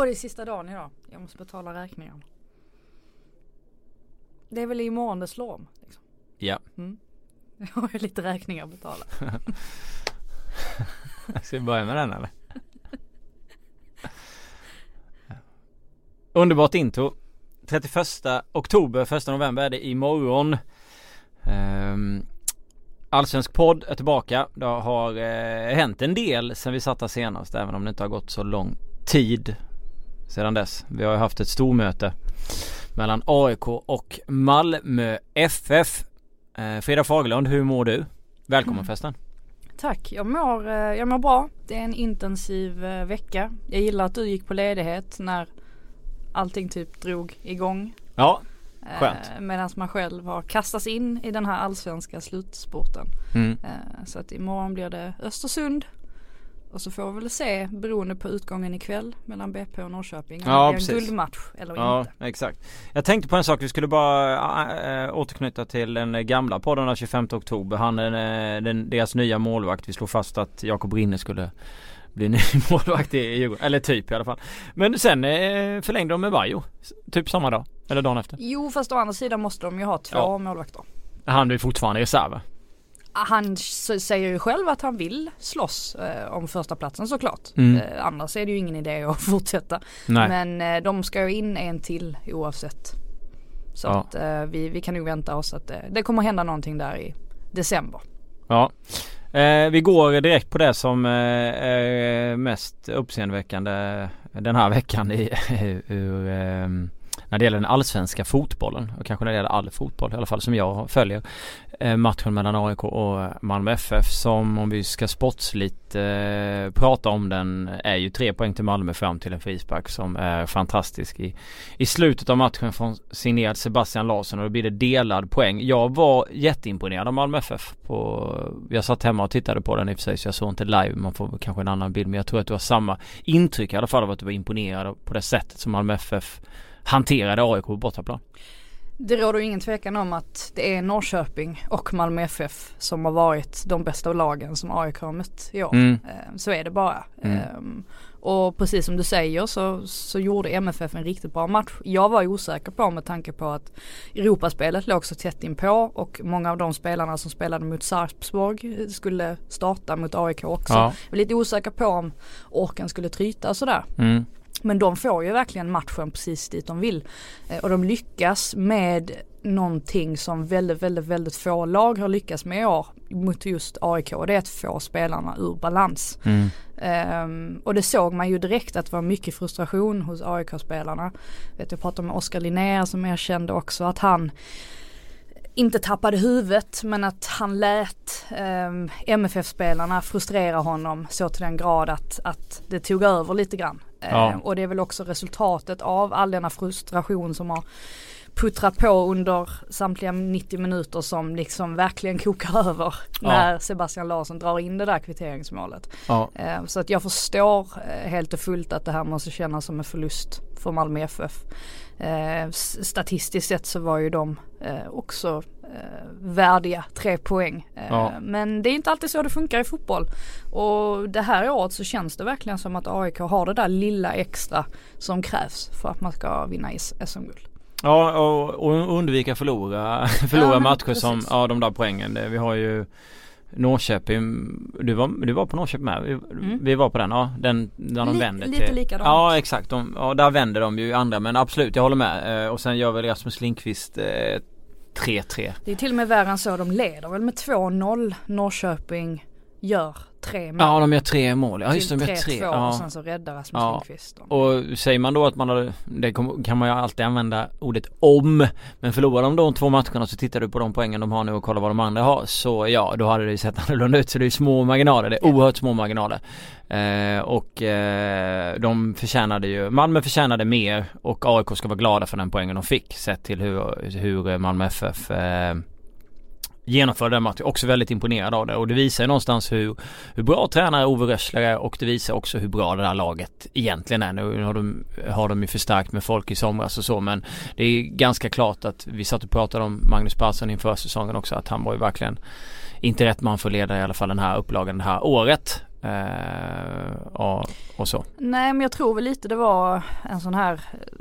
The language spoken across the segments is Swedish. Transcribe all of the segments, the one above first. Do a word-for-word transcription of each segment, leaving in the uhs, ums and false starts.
det är sista dagen idag. Jag måste betala räkningarna. Det är väl imorgon det slår om. Liksom. Ja. Mm. Jag har ju lite räkningar att betala. Ska vi börja med den eller? Underbart intro. trettioförsta oktober, första november är det imorgon. Um, Allsvensk podd är tillbaka. Det har eh, hänt en del sen vi satt här senast, även om det inte har gått så lång tid sedan dess. Vi har ju haft ett stormöte mellan A I K och Malmö F F. Eh, Frida Fagerlund, hur mår du? Välkommen mm. festen. Tack, jag mår, jag mår bra. Det är en intensiv eh, vecka. Jag gillar att du gick på ledighet när allting typ drog igång. Ja, skönt. Eh, Medan man själv har kastats in i den här allsvenska slutsporten. Mm. Eh, så att imorgon blir det Östersund. Och så får vi väl se, beroende på utgången ikväll mellan B P och Norrköping. Om ja, det blir en guldmatch eller ja, inte. Ja, exakt. Jag tänkte på en sak, vi skulle bara äh, återknyta till den gamla podden den tjugofemte oktober. Han är den, deras nya målvakt. Vi slog fast att Jakob Rinne skulle bli ny målvakt i Djurgården. Eller typ i alla fall. Men sen äh, förlängde de med Vajo. Typ samma dag. Eller dagen efter. Jo, fast å andra sidan måste de ju ha två ja. målvakter. Han blir fortfarande reserv. Han säger ju själv att han vill slåss eh, om första platsen såklart. Mm. Eh, annars är det ju ingen idé att fortsätta. Nej. Men eh, de ska ju in en till oavsett. Så ja. att eh, vi, vi kan ju vänta oss att eh, det kommer hända någonting där i december. Ja. Eh, vi går direkt på det som eh, är mest uppseendeväckande den här veckan i, ur, eh, när det gäller den allsvenska fotbollen. Och kanske när det gäller all fotboll i alla fall som jag följer. Matchen mellan A I K och Malmö F F, som om vi ska sportsligt eh, prata om den, är ju tre poäng till Malmö fram till en frispark som är fantastisk i, i slutet av matchen från signerad Sebastian Larsson, och då blir det delad poäng. Jag var jätteimponerad av Malmö F F på, jag satt hemma och tittade på den i och för sig, så jag såg inte live, man får kanske en annan bild, men jag tror att du har samma intryck i alla fall av att du var imponerad på det sättet som Malmö F F hanterade A I K på bortaplan. Det råder ingen tvekan om att det är Norrköping och Malmö F F som har varit de bästa lagen som A I K har mött i år. Mm. Så är det bara. Mm. Och precis som du säger så, så gjorde M F F en riktigt bra match. Jag var osäker på med tanke på att Europaspelet låg så tätt in på och många av de spelarna som spelade mot Sarpsborg skulle starta mot A I K också. Ja. Jag var lite osäker på om orken skulle tryta och sådär. Mm. Men de får ju verkligen matchen precis dit de vill. Eh, och de lyckas med någonting som väldigt, väldigt, väldigt få lag har lyckats med i år mot just A I K. Det är att få spelarna ur balans. Mm. Eh, och det såg man ju direkt att det var mycket frustration hos A I K-spelarna. Vet, jag pratade med Oskar Linnér som jag kände också att han inte tappade huvudet, men att han lät eh, M F F-spelarna frustrera honom så till den grad att, att det tog över lite grann. Ja. Eh, och det är väl också resultatet av all denna frustration som har puttrat på under samtliga nittio minuter som liksom verkligen kokar över ja. när Sebastian Larsson drar in det där kvitteringsmålet. Ja. Eh, så att jag förstår eh, helt och fullt att det här måste kännas som en förlust för Malmö F F. Eh, statistiskt sett så var ju de eh, också eh, värdiga tre poäng. Eh, ja. Men det är inte alltid så det funkar i fotboll. Och det här året så känns det verkligen som att A I K har det där lilla extra som krävs för att man ska vinna S M-guld. Ja, och, och undvika förlora, förlora ja, matcher precis. Som ja, de där poängen. Vi har ju Norrköping, du var, du var på Norrköping med, vi, mm. vi var på den, ja, den när de L- vänder lite till. likadant. Ja, exakt, de, ja, där vänder de ju andra, men absolut, jag håller med. Eh, och sen gör väl Rasmus Lindqvist eh, tre tre. Det är till och med värre än så, de leder väl med två noll, Norrköping gör tre mål. Ja, de gör tre mål. Ja, just det, de gör tre. Ja. Och sen så räddar Rasmus ja. Lindqvist. Och säger man då att man har, det kan man ju alltid använda ordet om, men förlorar de de två matcherna så tittar du på de poängen de har nu och kollar vad de andra har, så ja, då hade det ju sett annorlunda ut, så det är små marginaler, det är oerhört små marginaler. Eh, och eh, de förtjänade ju, Malmö förtjänade mer och A I K ska vara glada för den poängen de fick, sett till hur, hur Malmö F F eh, genomförde den matchen. Också väldigt imponerad av det, och det visar ju någonstans hur, hur bra tränare Ove Rössler är, och det visar också hur bra det här laget egentligen är. Nu har de, har de ju förstärkt med folk i somras och så, men det är ganska klart att vi satt och pratade om Magnus Persson inför säsongen också, att han var ju verkligen inte rätt man för leda i alla fall den här upplagan det här året. Eh, och, och så. Nej, men jag tror väl lite det var en sån här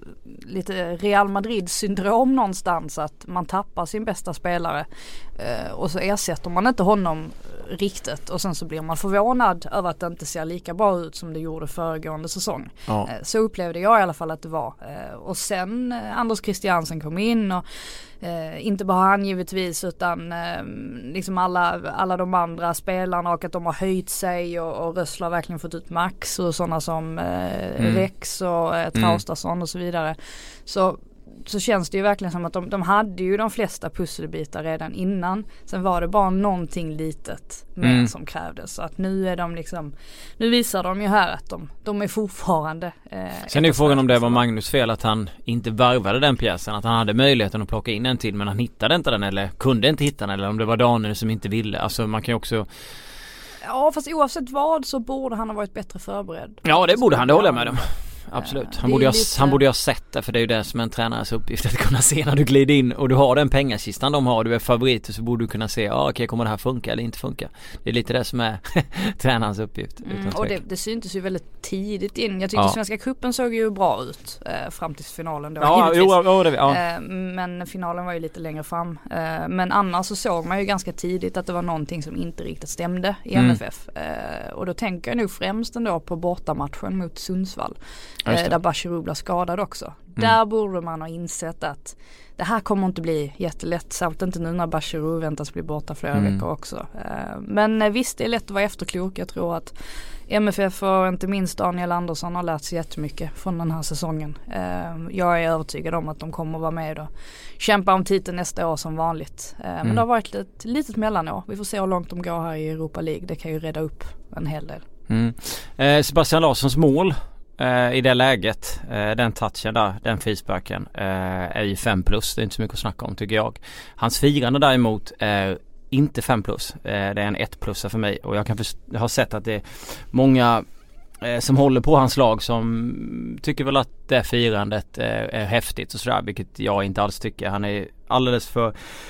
lite Real Madrid-syndrom någonstans, att man tappar sin bästa spelare eh, och så ersätter man inte honom riktigt och sen så blir man förvånad över att det inte ser lika bra ut som det gjorde föregående säsong. Ja. Eh, så upplevde jag i alla fall att det var. Eh, och sen eh, Anders Christiansen kom in och Eh, inte bara han givetvis utan eh, liksom alla, alla de andra spelarna, och att de har höjt sig och, och Rössler har verkligen fått ut max och sådana som eh, mm. Rex och eh, Traustason mm. och så vidare. Så, så känns det ju verkligen som att de, de hade ju de flesta pusselbitar redan innan. Sen var det bara någonting litet mer mm. som krävdes. Så att nu är de liksom, nu visar de ju här att de, de är fortfarande eh, sen är ju frågan om det var Magnus fel att han inte varvade den pjäsen, att han hade möjligheten att plocka in en till men han hittade inte den eller kunde inte hitta den, eller om det var Daniel som inte ville. Alltså man kan ju också... Ja, fast oavsett vad så borde han ha varit bättre förberedd. Ja, det borde han, det håller jag med om. Absolut. Han borde, ha, lite... han borde ha sett det, för det är ju det som är en tränarens uppgift, att kunna se när du glider in och du har den pengasistan de har, du är favorit, så borde du kunna se, ja ah, okej, okay, kommer det här funka eller inte funka. Det är lite det som är tränarens uppgift. Mm, och det, det syntes ju väldigt tidigt in. Jag tyckte ja. Svenska cupen såg ju bra ut eh, fram till finalen då. Ja, jo, jo, det, ja. Eh, men finalen var ju lite längre fram. Eh, men annars så såg man ju ganska tidigt att det var någonting som inte riktigt stämde i mm. M F F. Eh, och då tänker jag nog främst ändå på bortamatchen mot Sundsvall. Eh, där Bachirou blev skadad också. Mm. Där borde man ha insett att det här kommer inte bli jättelätt, särskilt inte nu när Bachirou väntas bli borta flera mm. veckor också. Eh, men visst, det är lätt att vara efterklok. Jag tror att M F F och inte minst Daniel Andersson har lärt sig jättemycket från den här säsongen. Eh, jag är övertygad om att de kommer vara med och kämpa om titeln nästa år som vanligt. Eh, mm. Men det har varit ett litet mellanår. Vi får se hur långt de går här i Europa League. Det kan ju rädda upp en hel del. Mm. Eh, Sebastian Larssons mål Uh, i det läget, uh, den touchen där, den frisparken uh, är ju fem plus, det är inte så mycket att snacka om tycker jag. Hans firande däremot är inte fem plus, uh, det är en ett plus för mig, och jag kan först- jag har sett att det är många uh, som håller på hans lag som tycker väl att det firandet uh, är häftigt och sådär, vilket jag inte alls tycker. Han är alldeles för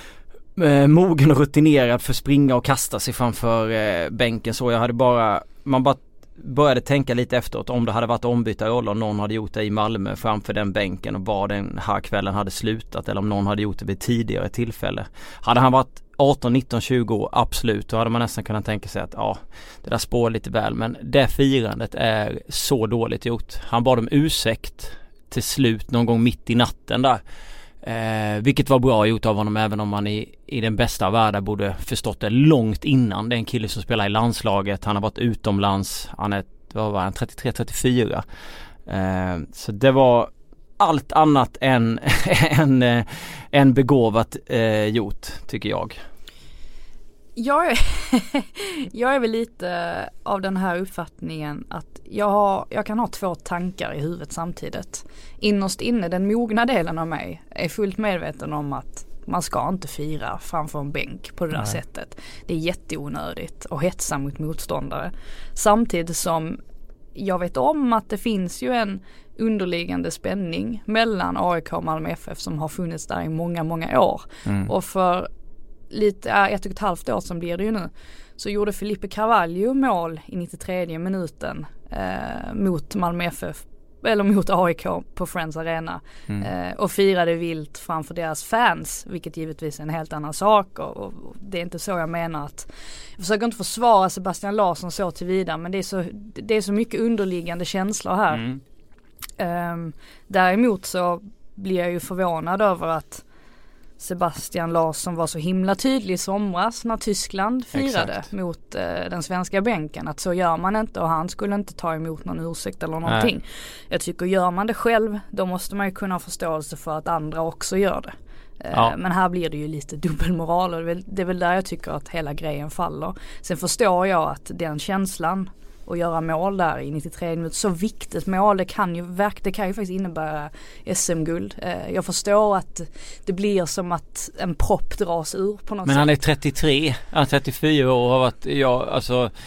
uh, mogen och rutinerad för att springa och kasta sig framför uh, bänken, så jag hade bara, man bara började tänka lite efteråt om det hade varit ombytta roller, om någon hade gjort det i Malmö framför den bänken och var den här kvällen hade slutat, eller om någon hade gjort det vid tidigare tillfälle. Hade han varit arton, nitton, tjugo år, absolut, då hade man nästan kunnat tänka sig att ja, det där spår lite väl, men det firandet är så dåligt gjort. Han bad om ursäkt till slut någon gång mitt i natten där. Eh, vilket var bra gjort av honom, även om man i, i den bästa världen borde förstått det långt innan. Det är en kille som spelar i landslaget, han har varit utomlands, han är, vad var han, trettiotre trettiofyra. Eh, så det var allt annat än, än, äh, än begåvat äh, gjort, tycker jag. Jag är, jag är väl lite av den här uppfattningen att jag, har, jag kan ha två tankar i huvudet samtidigt. Innerst inne, den mogna delen av mig är fullt medveten om att man ska inte fira framför en bänk på det där Nej. sättet. Det är jätteonödigt och hetsa mot motståndare. Samtidigt som jag vet om att det finns ju en underliggande spänning mellan A I K och Malmö F F som har funnits där i många, många år. Mm. Och för lite, ett och ett halvt år sedan blir det ju nu, så gjorde Felipe Carvalho mål i nittiotredje minuten eh, mot Malmö F F, eller mot A I K på Friends Arena mm. eh, och firade vilt framför deras fans, vilket givetvis är en helt annan sak, och, och det är inte så jag menar att jag försöker inte försvara Sebastian Larsson så tillvida, men det är så, det är så mycket underliggande känslor här. Mm. Um, däremot så blir jag ju förvånad över att Sebastian Larsson var så himla tydlig i somras när Tyskland firade Exakt. mot uh, den svenska bänken, att så gör man inte, och han skulle inte ta emot någon ursäkt eller någonting. Nej. Jag tycker, gör man det själv, då måste man ju kunna ha förståelse för att andra också gör det. Uh, ja. Men här blir det ju lite dubbelmoral, och det är, väl, det är väl där jag tycker att hela grejen faller. Sen förstår jag att den känslan och göra mål där i nittiotre minuter, så viktigt mål, det kan ju verk, det kan ju faktiskt innebära S M-guld. Eh, jag förstår att det blir som att en propp dras ur på något Men sätt. Han är trettiotre, han är trettiofyra år och har varit, ja, alltså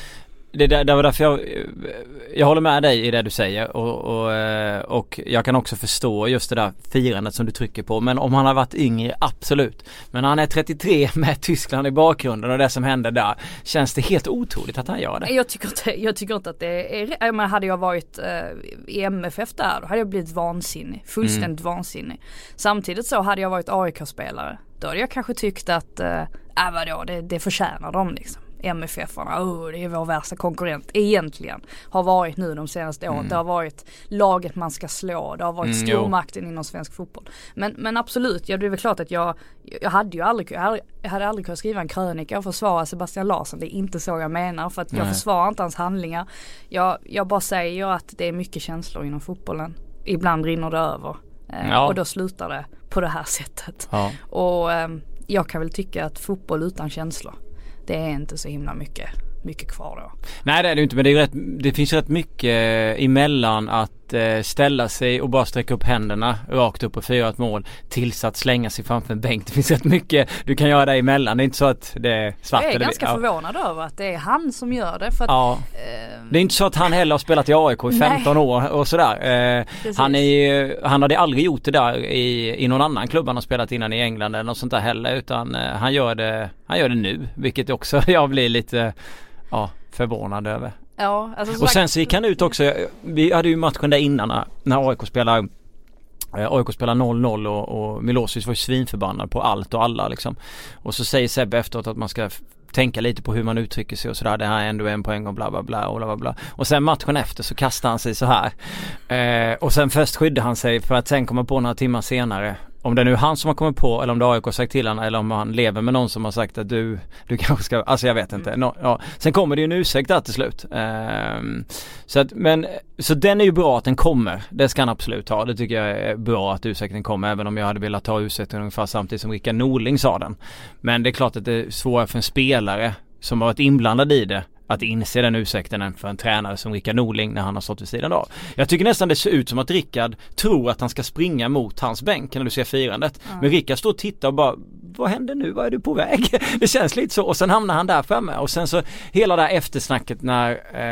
det, det, det var därför jag jag håller med dig i det du säger och, och, och jag kan också förstå just det där firandet som du trycker på, men om han har varit yngre, absolut, men han är trettiotre med Tyskland i bakgrunden och det som händer där, känns det helt otroligt att han gör det. Jag tycker inte, jag tycker inte att det är, men hade jag varit eh, i M F F där, då hade jag blivit vansinnig, fullständigt mm. vansinnig. Samtidigt så hade jag varit A I K-spelare, då hade jag kanske tyckt att äh, vadå, det, det förtjänar de liksom. M F F-arna, oh, det är vår värsta konkurrent egentligen, har varit nu de senaste åren. Mm. Det har varit laget man ska slå, det har varit mm, stormakten jo. inom svensk fotboll. Men, men absolut, ja, det är väl klart att jag, jag hade ju aldrig, jag hade, jag hade aldrig kunnat skriva en krönika och försvara Sebastian Larsson. Det är inte så jag menar, för att jag Nej. försvarar inte hans handlingar. Jag, jag bara säger att det är mycket känslor inom fotbollen. Ibland rinner det över eh, ja. och då slutar det på det här sättet. Ja. Och eh, jag kan väl tycka att fotboll utan känslor, det är inte så himla mycket, mycket kvar då. Nej, det är det inte, men det, är rätt, det finns rätt mycket emellan att eh, ställa sig och bara sträcka upp händerna rakt upp och fira ett mål tills att slänga sig framför en bänk. Det finns rätt mycket du kan göra där emellan. Det är inte så att det är svart. Jag är eller, ganska ja. förvånad över att det är han som gör det. För att, ja. eh, det är inte så att han heller har spelat i A I K i femton nej. år och sådär. Eh, han, är, han hade aldrig gjort det där i, i någon annan klubb han har spelat innan i England eller något sånt där heller, utan eh, han, gör det, han gör det nu, vilket också jag blir lite ja, förvånad över. Ja, alltså och sen så gick han ut också, vi hade ju matchen där innan när A I K spelar A I K spelar noll noll och, och Milosevic var ju svinförbannad på allt och alla liksom. Och så säger Sebbe efteråt att man ska f- tänka lite på hur man uttrycker sig och sådär, det här är ändå en poäng och bla bla bla och bla bla bla. Och sen matchen efter så kastar han sig så här eh, och sen först skyddade han sig för att sen komma på några timmar senare, om det är nu han som har kommit på eller om det är A I K har sagt till han eller om han lever med någon som har sagt att du, du kanske ska, alltså jag vet inte. No, ja. Sen kommer det ju en ursäkt där till slut. Um, så att, men, så den är ju bra att den kommer. Det ska han absolut ha. Det tycker jag är bra att ursäkten kommer, även om jag hade velat ta ursäkten ungefär samtidigt som Rickard Norling sa den. Men det är klart att det är svårare för en spelare som har varit inblandad i det att inse den ursäkten än för en tränare som Rickard Norling när han har stått vid sidan av. Jag tycker nästan det ser ut som att Rickard tror att han ska springa mot hans bänk när du ser firandet. Mm. Men Rickard står och tittar och bara, vad händer nu? Vad är du på väg? Det känns lite så. Och sen hamnar han där framme. Och sen så hela det här eftersnacket när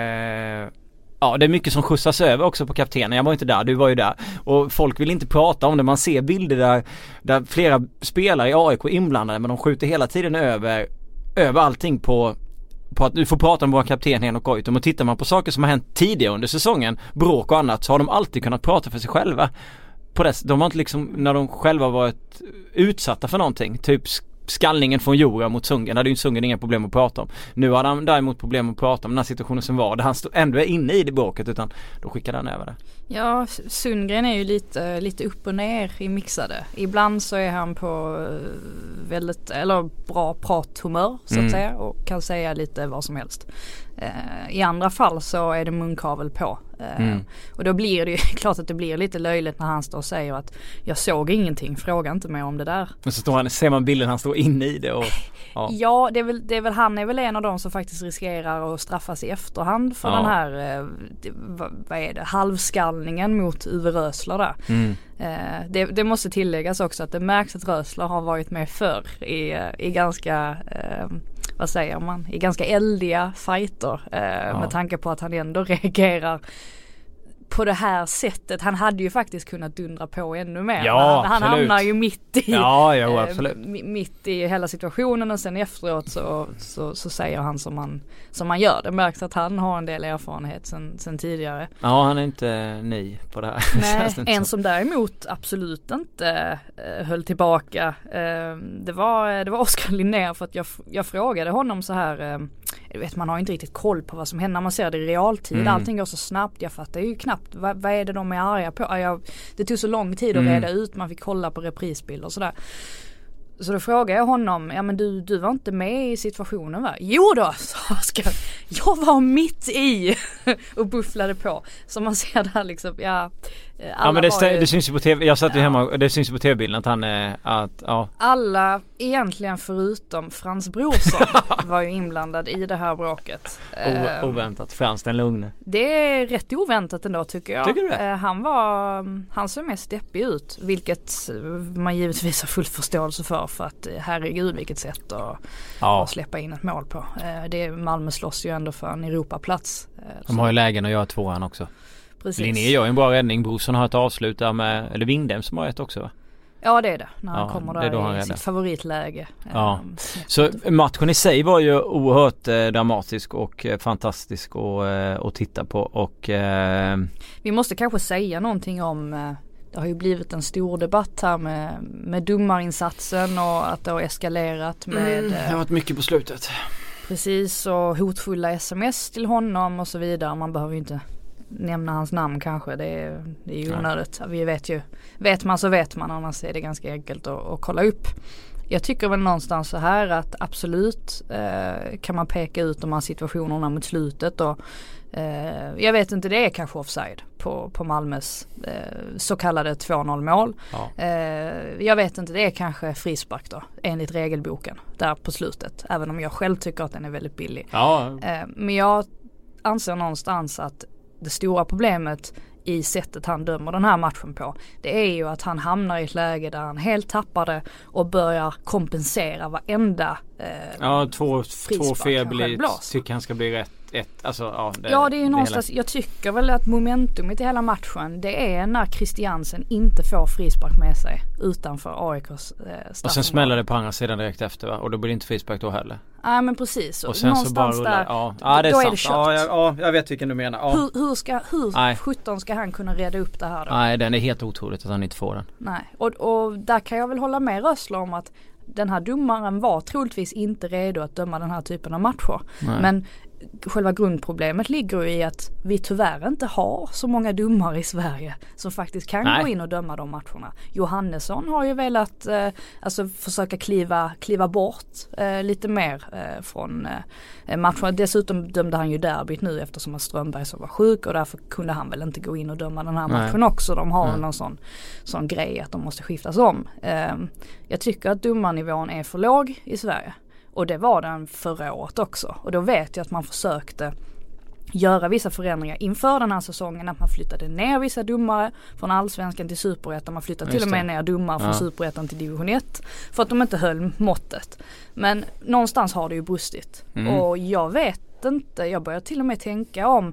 eh, ja, det är mycket som skjutsas över också på kaptenen. Jag var inte där, du var ju där. Och folk vill inte prata om det. Man ser bilder där, där flera spelare i A I K är inblandade, men de skjuter hela tiden över, över allting på på att du får prata om våra kapten Henok Goitom, och tittar man på saker som har hänt tidigare under säsongen, bråk och annat, så har de alltid kunnat prata för sig själva. På det, de har inte liksom, när de själva varit utsatta för någonting, typ skallningen från Jora mot Sundgren, hade ju Sundgren inga problem att prata om. Nu hade han däremot problem att prata om den här situationen som var, där han stod, ändå är inne i det bråket, utan då skickade han över det. Ja, Sundgren är ju lite, lite upp och ner i mixade. Ibland så är han på väldigt, eller bra prathumör så att mm. säga, och kan säga lite vad som helst. Eh, I andra fall så är det munkavel på. Eh, mm. Och då blir det ju klart att det blir lite löjligt när han står och säger att jag såg ingenting, fråga inte mer om det där. Men så står han, ser man bilden, han står inne i det och ja, ja det, är väl, det är väl han är väl en av dem som faktiskt riskerar att straffas i efterhand för ja. den här eh, det, vad är det, halvskallningen mot Uwe Rösler där. Mm. Eh, det, det måste tilläggas också att det märks att Rösler har varit med förr i, i ganska eh, vad säger man, i ganska eldiga fighter eh, ja. med tanke på att han ändå reagerar på det här sättet. Han hade ju faktiskt kunnat dundra på ännu mer. Ja, han, han hamnar ju mitt i ja, jo, absolut. eh, mitt i hela situationen, och sen efteråt så, så, så säger han som han, som han gör. Det märks att han har en del erfarenhet sen, sen tidigare. Ja, han är inte ny på det här. Nej, en som däremot absolut inte eh, höll tillbaka. Eh, det var, det var Oskar Linnér, för att jag, jag frågade honom så här, eh, jag vet, man har inte riktigt koll på vad som händer. Man ser det i realtid. Mm. Allting går så snabbt. Jag fattar ju knappt. Vad, vad är det de är arga på? Jag, det tog så lång tid att mm. reda ut. Man fick kolla på reprisbilder och sådär. Så då frågade jag honom, ja men du, du var inte med i situationen, va? Jo då, sa Oskar. Jag var mitt i och bufflade på. Så man ser där liksom, ja. Ja, men det, ju, det syns ju på tv. Jag satt ju ja. hemma och det syns ju på tv-bilden att han är, att, ja. Alla egentligen förutom Frans Brorsson var ju inblandad i det här bråket. O- oväntat, Frans den lugne. Det är rätt oväntat ändå tycker jag. Tycker du det? Han var, han såg mest deppig ut, vilket man givetvis har full förståelse för, för att herregud vilket sätt att, ja. att släppa in ett mål på. Det, Malmö slåss ju ändå för en Europaplats. De har ju lägen att göra tvåan också. Precis. Linné gör en bra räddning, Brorsson har ett avslut där med, eller Wingdem som har ett också va? Ja det är det, när han ja, kommer där i sitt favoritläge. Ja. Så matchen i sig var ju oerhört eh, dramatisk och eh, fantastisk och, eh, att titta på. Och, eh... Vi måste kanske säga någonting om, eh, det har ju blivit en stor debatt här med, med domarinsatsen och att det har eskalerat med... Mm, det har varit mycket på slutet. Precis, och hotfulla sms till honom och så vidare. Man behöver ju inte nämna hans namn kanske, det är, det är ju onödigt. Vi vet ju, vet man så vet man, annars är det ganska enkelt att, att kolla upp. Jag tycker väl någonstans så här att absolut eh, kan man peka ut de här situationerna mot slutet och eh, jag vet inte, det är kanske offside på, på Malmös eh, så kallade två noll mål. Ja. Eh, jag vet inte, det är kanske frispark då, enligt regelboken där på slutet, även om jag själv tycker att den är väldigt billig. Ja. Eh, men jag anser någonstans att det stora problemet i sättet han dömer den här matchen på, det är ju att han hamnar i ett läge där han helt tappar det och börjar kompensera varenda eh, ja, två, två fel tycker han ska bli rätt. Ett, alltså, ja, det, ja, det är ju det någonstans, hela... jag tycker väl att momentumet i hela matchen, det är när Christiansen inte får frispark med sig utanför A I K:s eh, straffområde. Och sen smäller det på andra sidan direkt efter va? Och då blir det inte frispark då heller. Ja men precis. Och sen någonstans så bara där, ja. Ja, det är då sant. är det kört. Ja, jag, ja, jag vet vilken du menar. Ja. Hur, hur ska, hur sjutton ska han kunna reda upp det här då? Nej, den är helt otroligt att han inte får den. Nej, och, och där kan jag väl hålla med Rössler om att den här domaren var troligtvis inte redo att döma den här typen av matcher. Nej. Men själva grundproblemet ligger ju i att vi tyvärr inte har så många domare i Sverige som faktiskt kan Nej. gå in och döma de matcherna. Johannesson har ju velat eh, alltså försöka kliva, kliva bort eh, lite mer eh, från eh, matcherna. Dessutom dömde han ju derbyt nu eftersom att Strömberg så var sjuk och därför kunde han väl inte gå in och döma den här Nej. matchen också. De har Nej. någon sån, sån grej att de måste skiftas om. Eh, jag tycker att domarnivån är för låg i Sverige. Och det var den förra året också. Och då vet jag att man försökte göra vissa förändringar inför den här säsongen. Att man flyttade ner vissa domare från allsvenskan till superettan. Man flyttade till och med ner domare från ja. superettan till division ett. För att de inte höll måttet. Men någonstans har det ju brustit. Mm. Och jag vet inte, jag börjar till och med tänka om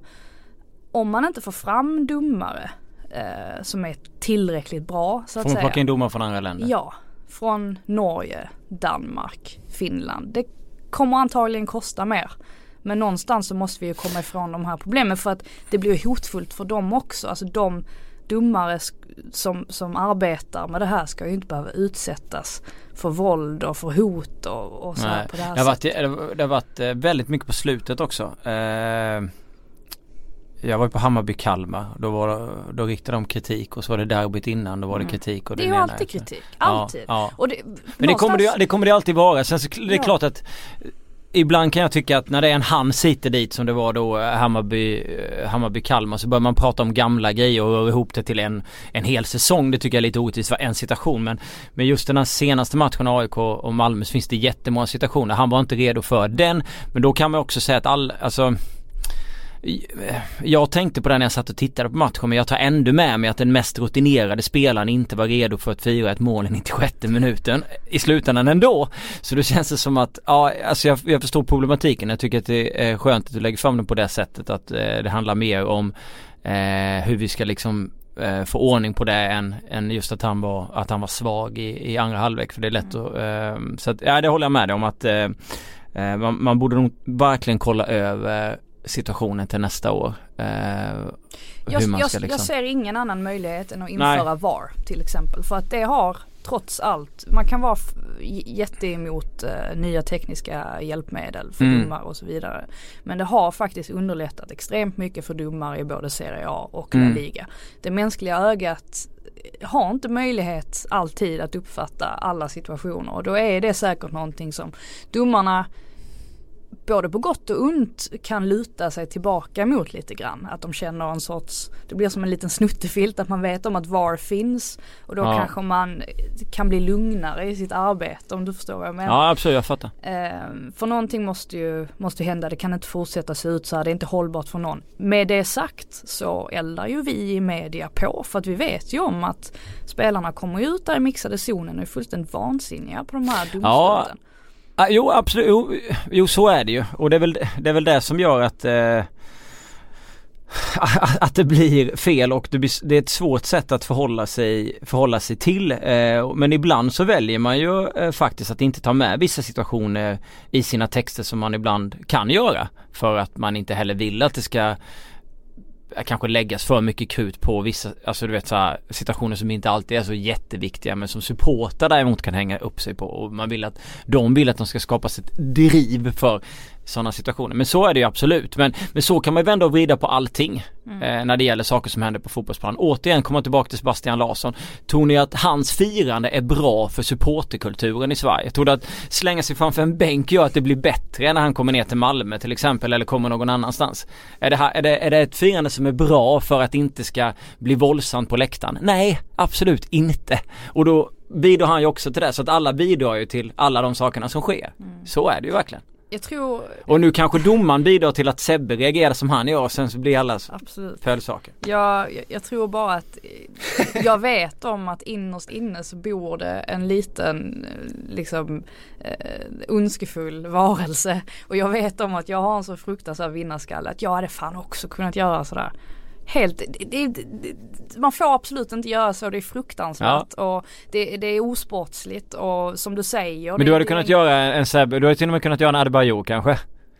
om man inte får fram domare eh, som är tillräckligt bra. Så att får man säga. plocka in domare från andra länder? Ja. Från Norge, Danmark, Finland. Det kommer antagligen kosta mer. Men någonstans så måste vi ju komma ifrån de här problemen för att det blir hotfullt för dem också. Alltså de domare som, som arbetar med det här ska ju inte behöva utsättas för våld och för hot och, och så här på det här det har, varit, sättet. det har varit väldigt mycket på slutet också. Eh, jag var på Hammarby-Kalmar. Då, var, då riktade de kritik och så var det derbyt innan. Då var det kritik. Och det är ju alltid kritik. Alltid. Ja, ja. Och det, Men någonstans... det, kommer det, det kommer det alltid vara. Sen så, det är ja. klart att ibland kan jag tycka att när det är en han sitter dit som det var då Hammarby, Hammarby-Kalmar så börjar man prata om gamla grejer och röra ihop det till en, en hel säsong. Det tycker jag är lite orättvist för en situation. Men, men just den här senaste matchen A I K och Malmö så finns det jättemånga situationer. Han var inte redo för den. Men då kan man också säga att all, alltså jag tänkte på det när jag satt och tittade på matchen, men jag tar ändå med mig att den mest rutinerade spelaren inte var redo för att fira ett mål i nittiosjätte minuten i slutändan ändå. Så då känns det som att ja, alltså jag, jag förstår problematiken. Jag tycker att det är skönt att du lägger fram det på det sättet, att eh, det handlar mer om eh, hur vi ska liksom eh, få ordning på det än, än just att han var, att han var svag i, i andra halvlek, för det är lätt att, eh, så att, ja, det håller jag med dig om att eh, man, man borde nog verkligen kolla över situationen till nästa år. Eh, jag, hur man jag, ska liksom... jag ser ingen annan möjlighet än att införa Nej. V A R till exempel. För att det har trots allt, man kan vara f- jätteemot eh, nya tekniska hjälpmedel för mm. domare och så vidare. Men det har faktiskt underlättat extremt mycket för domare i både Serie A och mm. La Liga. Det mänskliga ögat har inte möjlighet alltid att uppfatta alla situationer. Och då är det säkert någonting som domarna både på gott och ont kan luta sig tillbaka mot lite grann. Att de känner en sorts, det blir som en liten snuttefilt att man vet om att V A R finns och då ja. kanske man kan bli lugnare i sitt arbete, om du förstår vad jag menar. Ja, absolut, jag fattar. Eh, för någonting måste ju måste hända, det kan inte fortsätta se ut så här, det är inte hållbart för någon. Med det sagt så eldar ju vi i media på, för att vi vet ju om att spelarna kommer ut där i mixade zonen och är fullständigt vansinniga på de här domsluten. Ja. Ah, jo, absolut. Jo, jo, så är det ju. Och det är väl det, är väl det som gör att eh, att det blir fel och det, blir, det är ett svårt sätt att förhålla sig, förhålla sig till. Eh, men ibland så väljer man ju eh, faktiskt att inte ta med vissa situationer i sina texter som man ibland kan göra. För att man inte heller vill att det ska kanske läggas för mycket krut på vissa, alltså du vet så här, situationer som inte alltid är så jätteviktiga men som supportar däremot kan hänga upp sig på, och man vill att de vill att de ska skapas ett driv för sådana situationer. Men så är det ju absolut. Men, men så kan man ju vända och vrida på allting mm. eh, när det gäller saker som händer på fotbollsplan. Återigen kommer jag tillbaka till Sebastian Larsson. Tror ni att hans firande är bra för supporterkulturen i Sverige? Tror du att slänga sig framför en bänk gör att det blir bättre när han kommer ner till Malmö till exempel, eller kommer någon annanstans? Är det, här, är det, är det ett firande som är bra för att det inte ska bli våldsamt på läktaren? Nej, absolut inte. Och då bidrar han ju också till det, så att alla bidrar ju till alla de sakerna som sker. Mm. Så är det ju verkligen. Jag tror... Och nu kanske domaren bidrar till att Sebbe reagerar som han gör, och sen så blir alla följdsaker. Ja, jag, jag tror bara att jag vet om att innerst inne så bor det en liten liksom eh, önskefull varelse, och jag vet om att jag har en så fruktansvärd vinnarskalle att jag hade fan också kunnat göra sådär. Helt, det, det, det, man får absolut inte göra så, det är fruktansvärt ja. och det, det är osportsligt och som du säger. Men du hade kunnat göra en Sebbe, du hade till och med kunnat göra en Adebayor kanske.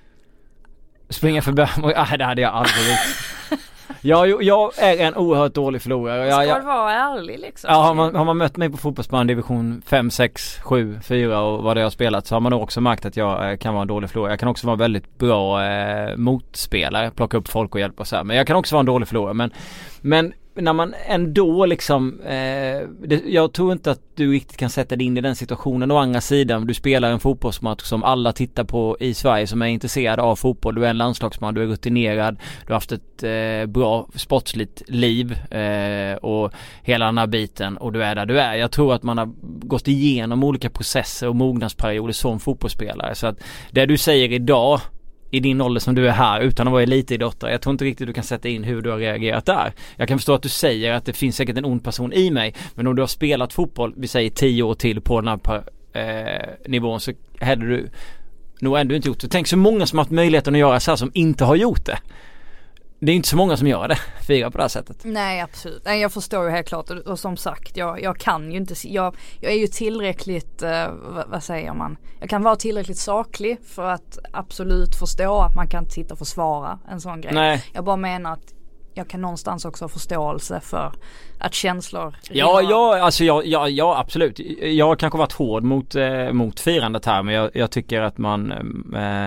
Springa förbi, ah, det hade jag aldrig gjort. Jag, jag är en oerhört dålig förlorare. Ska jag, du vara ärlig liksom? Ja, har man, har man mött mig på fotbollsplan division fem, sex, sju, fyra och vad det har spelat, så har man nog också märkt att jag eh, kan vara en dålig förlorare. Jag kan också vara väldigt bra eh, motspelare, plocka upp folk och hjälpa och så här. Men jag kan också vara en dålig förlorare. Men, men när man ändå liksom eh, det, jag tror inte att du riktigt kan sätta dig in i den situationen. Å andra sidan, du spelar en fotbollsmatch som alla tittar på i Sverige som är intresserade av fotboll. Du är en landslagsman, du är rutinerad, du har haft ett eh, bra sportsligt liv eh, och hela den här biten, och du är där du är. Jag tror att man har gått igenom olika processer och mognadsperioder som fotbollsspelare, så att det du säger idag i din ålder som du är här utan att vara elitidrottare, jag tror inte riktigt du kan sätta in hur du har reagerat där. Jag kan förstå att du säger att det finns säkert en ond person i mig, men om du har spelat fotboll, vi säger tio år till på den här eh, nivån, så hade du nog ändå inte gjort det. Tänk så många som har haft möjligheten att göra så här som inte har gjort det. Det är inte så många som gör det, fira på det här sättet. Nej, absolut. Nej, jag förstår ju helt klart. Och, och som sagt, jag, jag kan ju inte... Jag, jag är ju tillräckligt... Eh, vad, vad säger man? Jag kan vara tillräckligt saklig för att absolut förstå att man kan inte sitta och försvara en sån grej. Nej. Jag bara menar att jag kan någonstans också ha förståelse för att känslor... Ja, ja, alltså ja, ja, ja, absolut. Jag har kanske varit hård mot, eh, mot firandet här, men jag, jag tycker att man... Eh,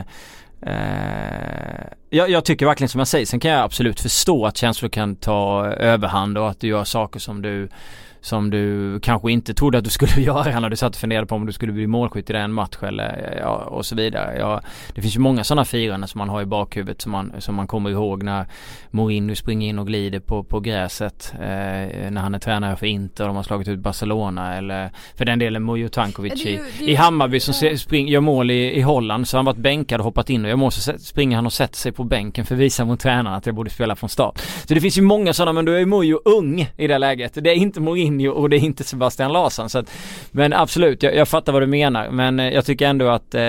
Uh, jag, jag tycker verkligen som jag säger, sen kan jag absolut förstå att känslor kan ta överhand och att du gör saker som du som du kanske inte trodde att du skulle göra när du satt och funderade på om du skulle bli målskytt i den match eller ja, och så vidare. Ja, det finns ju många sådana firanden som man har i bakhuvudet som man, som man kommer ihåg när Mourinho springer in och glider på, på gräset eh, när han är tränare för Inter och de har slagit ut Barcelona, eller för den delen Mujo Tankovic i, i Hammarby som ja. spring, gör mål i, i Holland, så han varit bänkad och hoppat in och jag måste springer han och sätter sig på bänken för att visa mot tränaren att jag borde spela från start. Så det finns ju många sådana, men då är Mujo ung i det läget. Det är inte Mourinho och det är inte Sebastian Larsson, så att, men absolut, jag, jag fattar vad du menar, men jag tycker ändå att eh,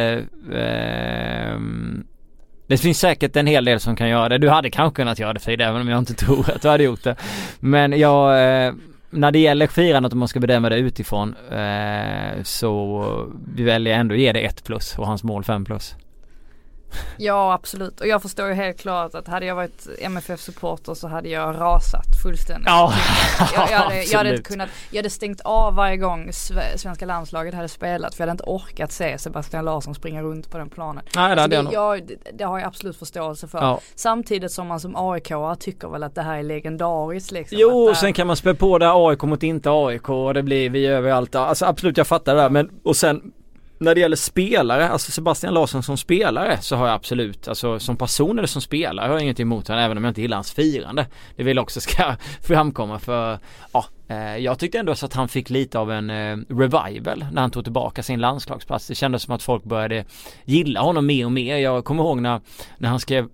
eh, det finns säkert en hel del som kan göra det. Du hade kanske kunnat göra det för det, även om jag inte tror att du hade gjort det, men jag eh, när det gäller firandet, om man ska bedöma det utifrån eh, så vi väljer ändå ge det ett plus och hans mål fem plus. Ja, absolut. Och jag förstår ju helt klart att hade jag varit M F F-supporter så hade jag rasat fullständigt. Ja, jag, jag, hade, jag, hade inte kunnat, jag hade stängt av varje gång svenska landslaget hade spelat, för jag hade inte orkat se Sebastian Larsson springa runt på den planen. Nej, det, det, jag, det, det har jag absolut förståelse för. Ja. Samtidigt som man som A I K tycker väl att det här är legendariskt. Liksom, jo, att sen kan man spä på där A I K mot inte A I K och det blir vi överallt. Alltså absolut, jag fattar det där. Men, och sen när det gäller spelare, alltså Sebastian Larsson som spelare, så har jag absolut, alltså som person eller som spelare har jag inget emot honom, även om jag inte gillar hans firande. Det vill också ska framkomma, för ja, eh, jag tyckte ändå så att han fick lite av en eh, revival när han tog tillbaka sin landslagsplats. Det kändes som att folk började gilla honom mer och mer. Jag kommer ihåg när, när han skrev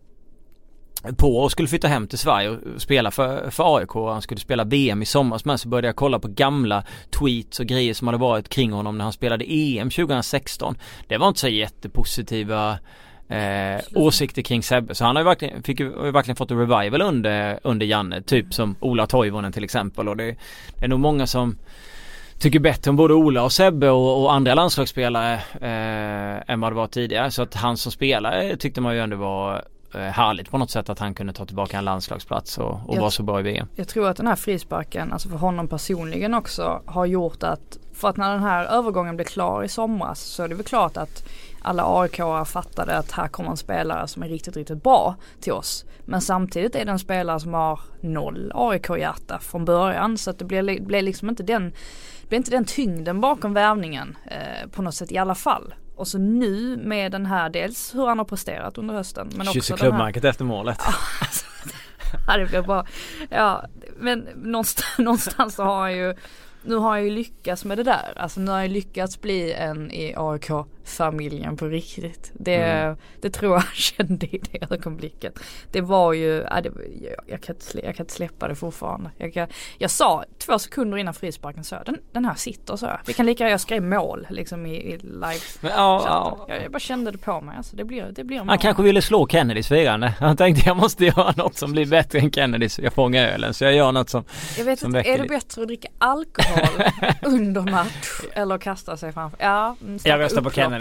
på och skulle flytta hem till Sverige och spela för, för A I K. Han skulle spela V M i sommar, men så började jag kolla på gamla tweets och grejer som hade varit kring honom när han spelade E M tjugohundrasexton. Det var inte så jättepositiva eh, åsikter kring Sebbe, så han har ju verkligen, fick ju, har ju verkligen fått en revival under, under Janne, typ som Ola Toivonen till exempel, och det, det är nog många som tycker bättre om både Ola och Sebbe och, och andra landslagsspelare eh, än vad det var tidigare, så att han som spelare tyckte man ju ändå var härligt på något sätt att han kunde ta tillbaka en landslagsplats och, och vara så bra i V M. Jag tror att den här frisparken, alltså för honom personligen också, har gjort att, för att när den här övergången blev klar i somras, så är det väl klart att alla A I K fattade att här kommer en spelare som är riktigt, riktigt bra till oss. Men samtidigt är det en spelare som har noll A I K-hjärta från början, så att det blir, blir liksom inte den, det blir inte den tyngden bakom värvningen eh, på något sätt i alla fall. Och så nu med den här, dels hur han har presterat under hösten, men också klubbmärket efter målet. Ja, alltså, det blir bra. Ja, men någonstans, någonstans så har han ju, nu har jag ju lyckats med det där. Alltså nu har jag lyckats bli en i A I K-familjen på riktigt. Det, mm. det tror jag kände i det ögonblicket. Det var ju, ja, det, jag, jag, kan inte, jag kan inte släppa det fortfarande. Jag, kan, jag sa två sekunder innan frisparken, så den, den här sitter så. Vi kan lika jag skrev mål liksom i, i live. Men, ja, ja. Jag, jag bara kände det på mig. Alltså, det blir, det blir han kanske ville slå Kennedys firande. Han tänkte jag måste göra något som blir bättre än Kennedys. Jag fångar ölen, så jag gör något som jag vet som inte, är det bättre att dricka alkohol under match eller kasta sig framför? Ja, jag röstar på Kennedys.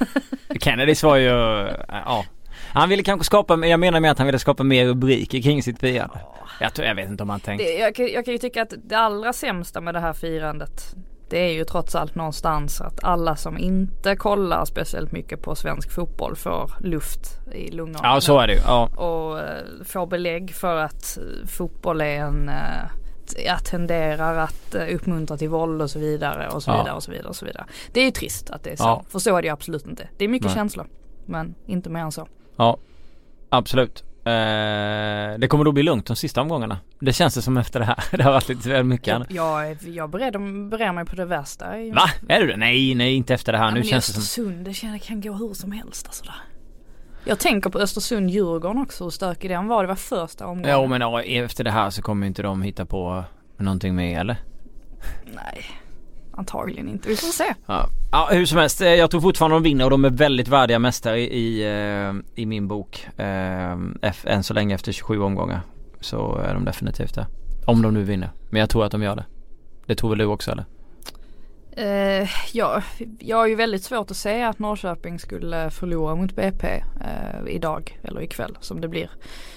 Kennedys var ju ja, han ville kanske skapa, jag menar med att han ville skapa mer rubriker kring sitt firande. Jag, tror, jag vet inte om han tänkte. Det, jag, jag kan ju tycka att det allra sämsta med det här firandet, det är ju trots allt någonstans att alla som inte kollar speciellt mycket på svensk fotboll får luft i lungorna. Ja, så är det ju. Ja. Och uh, får belägg för att uh, fotboll är en uh, jag tenderar att uh, uppmuntra till våld och så vidare och så vidare ja. och så vidare och så vidare. Det är ju trist att det är så. Ja. För så är det ju absolut inte. Det är mycket Nej. känslor, men inte mer än så. Ja, absolut. Eh, det kommer då bli lugnt de sista omgångarna. Det känns det som efter det här. Det har varit lite väl mycket. Jag, jag, jag bereder, bereder mig på det värsta. Va? Är du det? Nej, nej, inte efter det här. Ja, nu känns det som... det känns, kan gå hur som helst. Alltså där. Jag tänker på Östersund-Djurgården också. Hur stökig den var. Det var första omgången. Ja, men ja, efter det här så kommer inte de hitta på någonting med, eller? Nej, antagligen inte. Vi får se. Ja. Ja, hur som helst. Jag tror fortfarande de vinner och de är väldigt värdiga mästare i, i, i min bok. Eh, än så länge efter tjugosju omgångar så är de definitivt det. Om de nu vinner. Men jag tror att de gör det. Det tror väl du också, eller? Uh, ja, jag har ju väldigt svårt att säga att Norrköping skulle förlora mot B P uh, idag eller ikväll som det blir.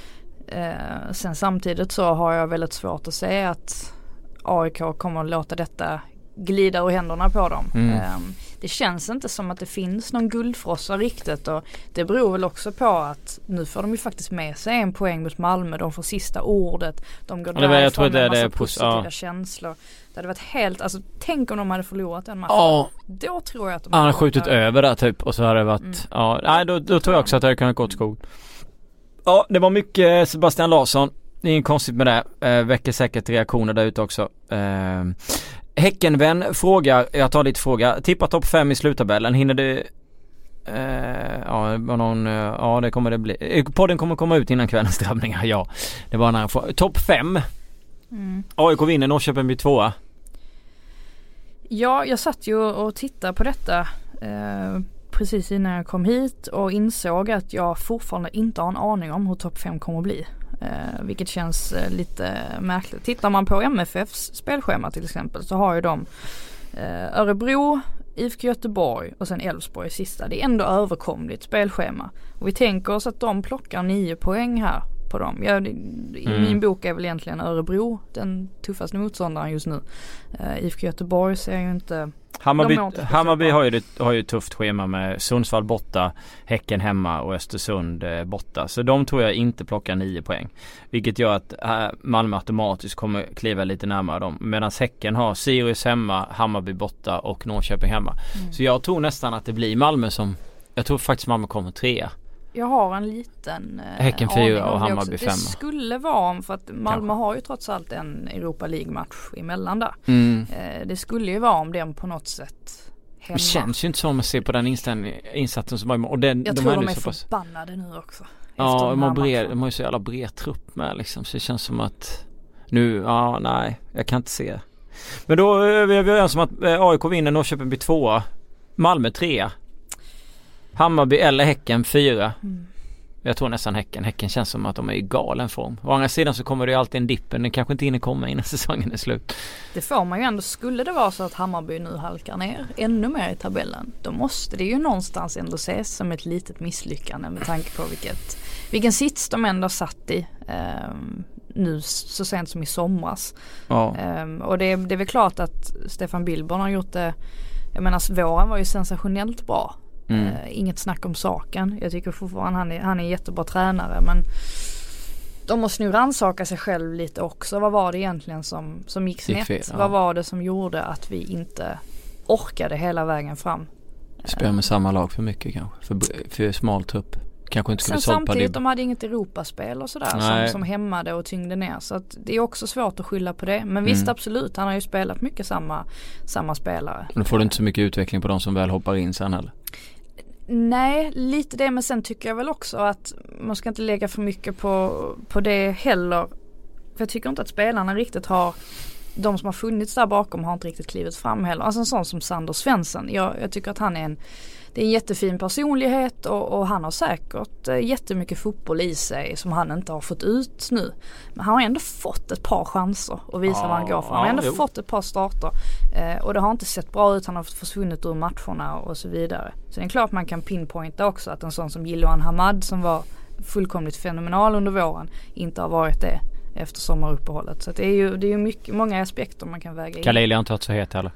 Uh, sen samtidigt så har jag väldigt svårt att säga att A I K kommer att låta detta glida ur händerna på dem. Mm. Um, det känns inte som att det finns någon guldfrossa riktigt, och det beror väl också på att nu får de ju faktiskt med sig en poäng mot Malmö. De får sista ordet. De går ja, därifrån jag tror med en massa det positiva ja. känslor. Det hade varit helt, alltså tänk om de hade förlorat en match. Ja. Då tror jag att de hade, hade skjutit över. över där typ, och så hade det varit mm. ja, nej då, då tror jag också att det hade kunnat gå åt skog. Ja, det var mycket Sebastian Larsson. Det är inget konstigt med det. Eh, väcker säkert reaktioner där ute också. Eh, Häckenvän frågar, jag tar lite fråga. Tippa topp fem i sluttabellen. Hinner det eh, ja, var någon, ja det kommer det bli. Podden kommer komma ut innan kvällens drabbningar. Ja, det var en fråga. Topp fem. Mm. A I K vinner, Norrköping blir tvåa. Ja, jag satt ju och tittade på detta eh, precis innan jag kom hit och insåg att jag fortfarande inte har en aning om hur topp fem kommer att bli. Eh, vilket känns eh, lite märkligt. Tittar man på M F F:s spelschema till exempel, så har ju de eh, Örebro, I F K Göteborg och sen Elfsborg i sista. Det är ändå överkomligt spelschema. Och vi tänker oss att de plockar nio poäng här på dem. Jag, I mm. min bok är väl egentligen Örebro den tuffaste motståndaren just nu. Uh, I F K Göteborg ser jag ju inte... Hammarby, Hammarby har, ju, har ju ett tufft schema med Sundsvall borta, Häcken hemma och Östersund eh, borta. Så de tror jag inte plockar nio poäng. Vilket gör att äh, Malmö automatiskt kommer kliva lite närmare dem. Medan Häcken har Sirius hemma, Hammarby borta och Norrköping hemma. Mm. Så jag tror nästan att det blir Malmö som... Jag tror faktiskt Malmö kommer trea. Jag har en liten eh, Häcken fyra och Hammarby femma. Det skulle vara, för att Malmö Kanske. har ju trots allt en Europa League-match emellan där. Mm. Eh, det skulle ju vara om den på något sätt hemma. Det känns ju inte som att se på den insatsen som var. Och den, jag de tror är de är pass... förbannade nu också. Ja, de har, bred, de har ju så jävla bred trupp med liksom. Så det känns som att nu, ja nej, jag kan inte se. Men då är vi överens om att A I K vinner, Norrköping blir tvåa, Malmö trea. Hammarby eller Häcken fyra. Mm. Jag tror nästan Häcken. Häcken känns som att de är i galen form. Å andra sidan så kommer det ju alltid en dipp. Den kanske inte hinner komma innan säsongen är slut. Det får man ju ändå. Skulle det vara så att Hammarby nu halkar ner ännu mer i tabellen, då måste det ju någonstans ändå ses som ett litet misslyckande med tanke på vilket, vilken sits de ändå satt i eh, nu så sent som i somras. Ja. Eh, och det, det är väl klart att Stefan Billborn har gjort det. Jag menar, våren var ju sensationellt bra. Mm. Uh, inget snack om saken. Jag tycker fortfarande han är, han är en jättebra tränare, men de måste nu rannsaka sig själv lite också. Vad var det egentligen som, som gick snett? Fel, ja. Vad var det som gjorde att vi inte orkade hela vägen fram? Spelar med samma lag för mycket kanske. För, för smal trupp. Kanske inte skulle Sen samtidigt, de hade inget Europaspel och sådär som, som hämmade och tyngde ner. Så att det är också svårt att skylla på det. Men visst, mm. absolut. Han har ju spelat mycket samma, samma spelare. Men då får du inte så mycket utveckling på de som väl hoppar in sen heller. Nej, lite det, men sen tycker jag väl också att man ska inte lägga för mycket på, på det heller. För jag tycker inte att spelarna riktigt har, de som har funnits där bakom har inte riktigt klivit fram heller. Alltså en sån som Sander Svensson. Jag, jag tycker att han är en, det är en jättefin personlighet och, och han har säkert jättemycket fotboll i sig som han inte har fått ut nu. Men han har ändå fått ett par chanser att visa ja, vad han går för. Han har ändå ja, fått ett par starter eh, och det har inte sett bra ut. Han har försvunnit ur matcherna och så vidare. Så det är klart man kan pinpointa också att en sån som Jiloan Hamad som var fullkomligt fenomenal under våren inte har varit det efter sommaruppehållet. Så det är ju, det är ju mycket, många aspekter man kan väga in. Kaleli har inte varit så het heller.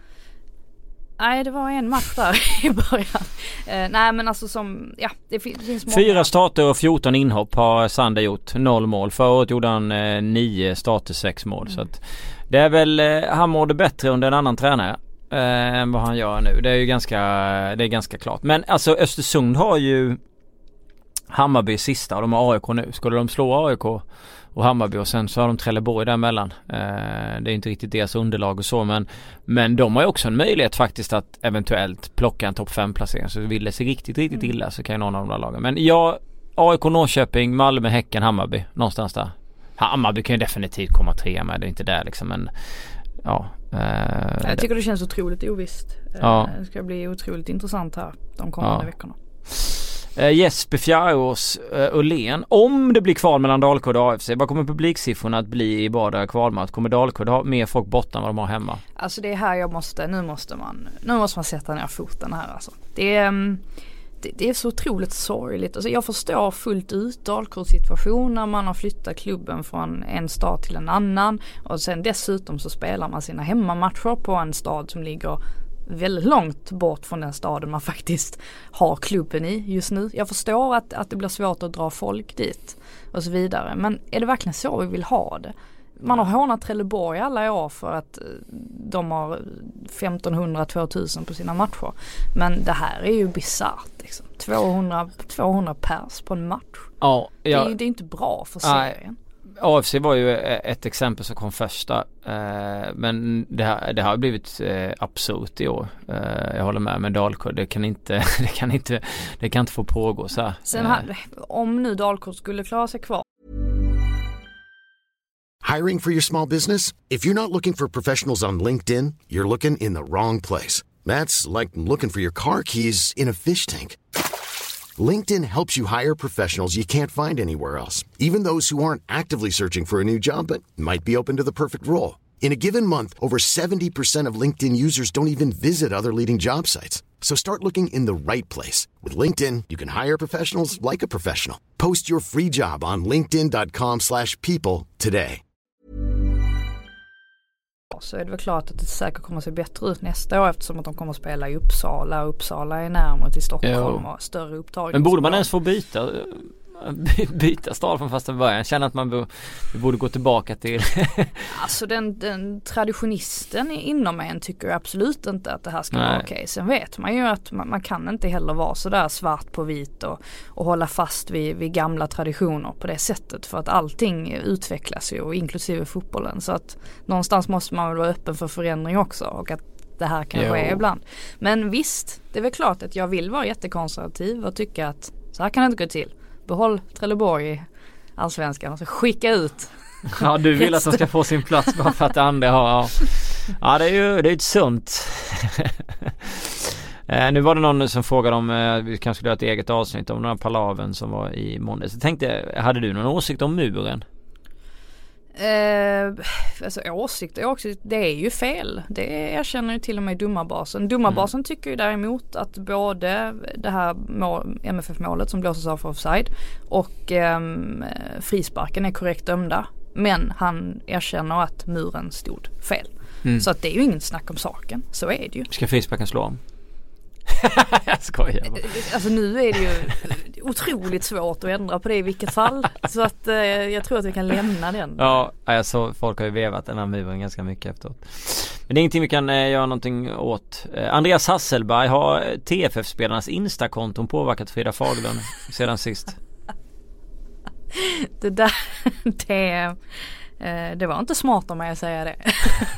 Nej, det var en match där i början. Eh, nej, men alltså som, ja, det finns många. Fyra starter och fjorton inhopp har Sander gjort. Noll mål. Förra året gjorde han eh, nio starter, sex mål. Mm. Så att det är väl, eh, han mådde bättre under en annan tränare eh, än vad han gör nu. Det är ju ganska, det är ganska klart. Men alltså Östersund har ju Hammarby sista och de har A I K nu. Skulle de slå A I K och Hammarby och sen så har de Trelleborg däremellan. Eh, det är inte riktigt deras underlag och så, men, men de har ju också en möjlighet faktiskt att eventuellt plocka en topp fem placering. Så vill det sig riktigt, riktigt mm. illa så kan ju någon av de där lagen. Men jag, A I K, Norrköping, Malmö, Häcken, Hammarby. Någonstans där. Hammarby kan ju definitivt komma tre med, det är inte där liksom, men ja. Eh, jag tycker det känns otroligt ovisst. Ja. Det ska bli otroligt intressant här de kommande ja. veckorna. Uh, Jesper Fjärås uh, Ullén. Om det blir kval mellan Dalkurd och A F C, vad kommer publiksiffrorna att bli i båda kvalmatch? Kommer Dalkurd ha mer folk borta än vad de har hemma? Alltså det är här jag måste, nu måste man nu måste man sätta ner foten här alltså. Det är, det, det är så otroligt sorgligt. Alltså jag förstår fullt ut Dalkurds situation när man har flyttat klubben från en stad till en annan och sen dessutom så spelar man sina hemmamatcher på en stad som ligger väldigt långt bort från den staden man faktiskt har klubben i just nu. Jag förstår att, att det blir svårt att dra folk dit och så vidare. Men är det verkligen så vi vill ha det? Man har hånat Trelleborg alla år för att de har femtonhundra till tvåtusen på sina matcher. Men det här är ju bisarrt liksom. tvåhundra, tvåhundra pers på en match. Ja, ja. Det, är, det är inte bra för serien. A F C var ju ett exempel som kom första, eh, men det har, det har blivit eh, absurt i år. Eh, jag håller med med Dalkurd. Det kan inte, det kan inte, det kan inte få pågå så här. Sen här, om nu Dalkurd skulle klara sig kvar. Hiring for your small business? If you're not looking for professionals on LinkedIn, you're looking in the wrong place. That's like looking for your car keys in a fish tank. LinkedIn helps you hire professionals you can't find anywhere else, even those who aren't actively searching for a new job but might be open to the perfect role. In a given month, over seventy percent of LinkedIn users don't even visit other leading job sites. So start looking in the right place. With LinkedIn, you can hire professionals like a professional. Post your free job on linkedin dot com slash people today. Så är det väl klart att det säkert kommer att se bättre ut nästa år eftersom att de kommer att spela i Uppsala. Uppsala är närmare till Stockholm jo. Och större upptag. Men borde man ens få byta byta stad från första början? Jag känner att man b- borde gå tillbaka till alltså den, den traditionisten inom en tycker absolut inte att det här ska Nej. vara okej. Sen vet man ju att man, man kan inte heller vara så där svart på vit och, och hålla fast vid, vid gamla traditioner på det sättet, för att allting utvecklas ju, och inklusive fotbollen, så att någonstans måste man väl vara öppen för förändring också, och att det här kan jo. ske ibland. Men visst, det är väl klart att jag vill vara jättekonservativ och tycka att så här kan det inte gå till. Behåll Trelleborg i Allsvenskan och så skicka ut. Ja, du vill att de ska få sin plats bara för att det andra har. Ja, ja det är ju det är ett sunt. eh, nu var det någon som frågade om eh, vi kanske skulle göra ett eget avsnitt om den här palaven som var i måndags. Jag tänkte, hade du någon åsikt om muren? Eh, alltså åsikt, åsikt, det är ju fel. Det erkänner ju till och med domarbasen. Domarbasen mm. tycker ju däremot att både det här mål, M F F-målet som blåses av för offside och eh, frisparken är korrekt dömda. Men han erkänner att muren stod fel. Mm. Så att det är ju ingen snack om saken. Så är det ju. Ska frisparken slå om? Jag skojar bara. Alltså nu är det ju otroligt svårt att ändra på det i vilket fall. Så att eh, jag tror att vi kan lämna den. Ja, alltså, folk har ju vevat den här muren ganska mycket efteråt. Men det är ingenting vi kan eh, göra någonting åt. Eh, Andreas Hasselberg, har T F F-spelarnas Insta-konton påverkat Frida Fagerlund sedan sist? Det där, det, eh, det var inte smart om jag säger det.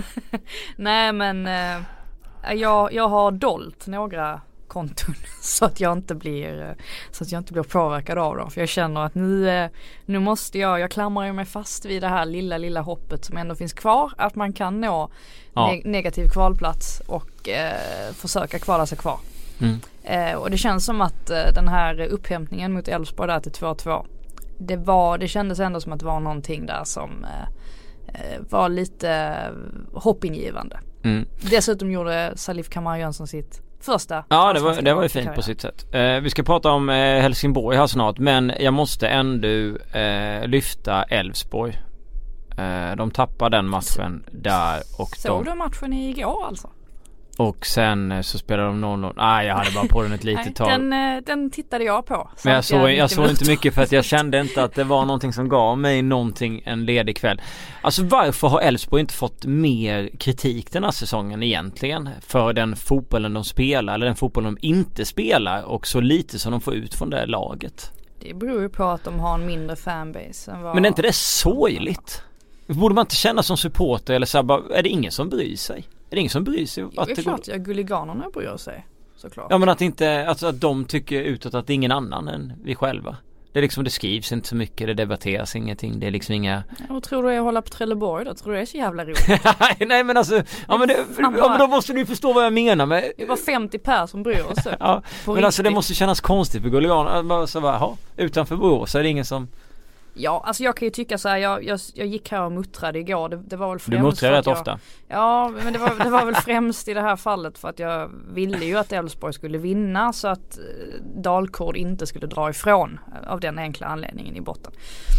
Nej, men eh, jag, jag har dolt några konton så att jag inte blir så att jag inte blir påverkad av dem, för jag känner att nu, nu måste jag jag klamrar mig fast vid det här lilla lilla hoppet som ändå finns kvar, att man kan nå ja. ne- negativ kvalplats och eh, försöka kvala sig kvar. Mm. Eh, och det känns som att eh, den här upphämtningen mot Elfsborg där till två två, det var det kändes ändå som att det var någonting där som eh, var lite hoppingivande. Mm. Dessutom gjorde Salif Kamara Jönsson sitt första. Ja, det var, det var ju fint på sitt sätt. Eh, vi ska prata om eh, Helsingborg här snart, men jag måste ändå eh, lyfta Elfsborg. Eh, de tappar den matchen där. Och såg de... du matchen igår alltså? Och sen så spelade de noll noll. Nej, jag hade bara på den ett litet tag. Den, den tittade jag på. Men jag såg, jag såg inte mycket för att jag kände inte att det var någonting som gav mig någonting en ledig kväll. Alltså varför har Elfsborg inte fått mer kritik den här säsongen egentligen? För den fotbollen de spelar eller den fotbollen de inte spelar och så lite som de får ut från det laget. Det beror ju på att de har en mindre fanbase än vad... Men är inte det sorgligt? Borde man inte känna som supporter eller så här, bara, är det ingen som bryr sig? Är det ingen som bryr sig? Jo, att det är det klart, går... ja, gulliganerna bryr sig, såklart. Ja, men att inte, alltså att de tycker utåt att det är ingen annan än vi själva. Det är liksom, det skrivs inte så mycket, det debatteras ingenting, det är liksom inga... Och tror du jag håller på Trelleborg då? Tror du det är så jävla roligt? Nej, men alltså, ja men, det, ja men då måste du förstå vad jag menar med... Det var femtio pers som bryr oss. Ja, men riktigt. Alltså det måste kännas konstigt för gulliganerna. Så bara, ja, utanför Borås så är det ingen som... Ja, alltså jag kan ju tycka så här, jag, jag, jag gick här och muttrade igår, det, det var väl främst... Du muttrar rätt jag, ofta. Ja, men det var, det var väl främst i det här fallet för att jag ville ju att Elfsborg skulle vinna så att Dalkurd inte skulle dra ifrån av den enkla anledningen i botten.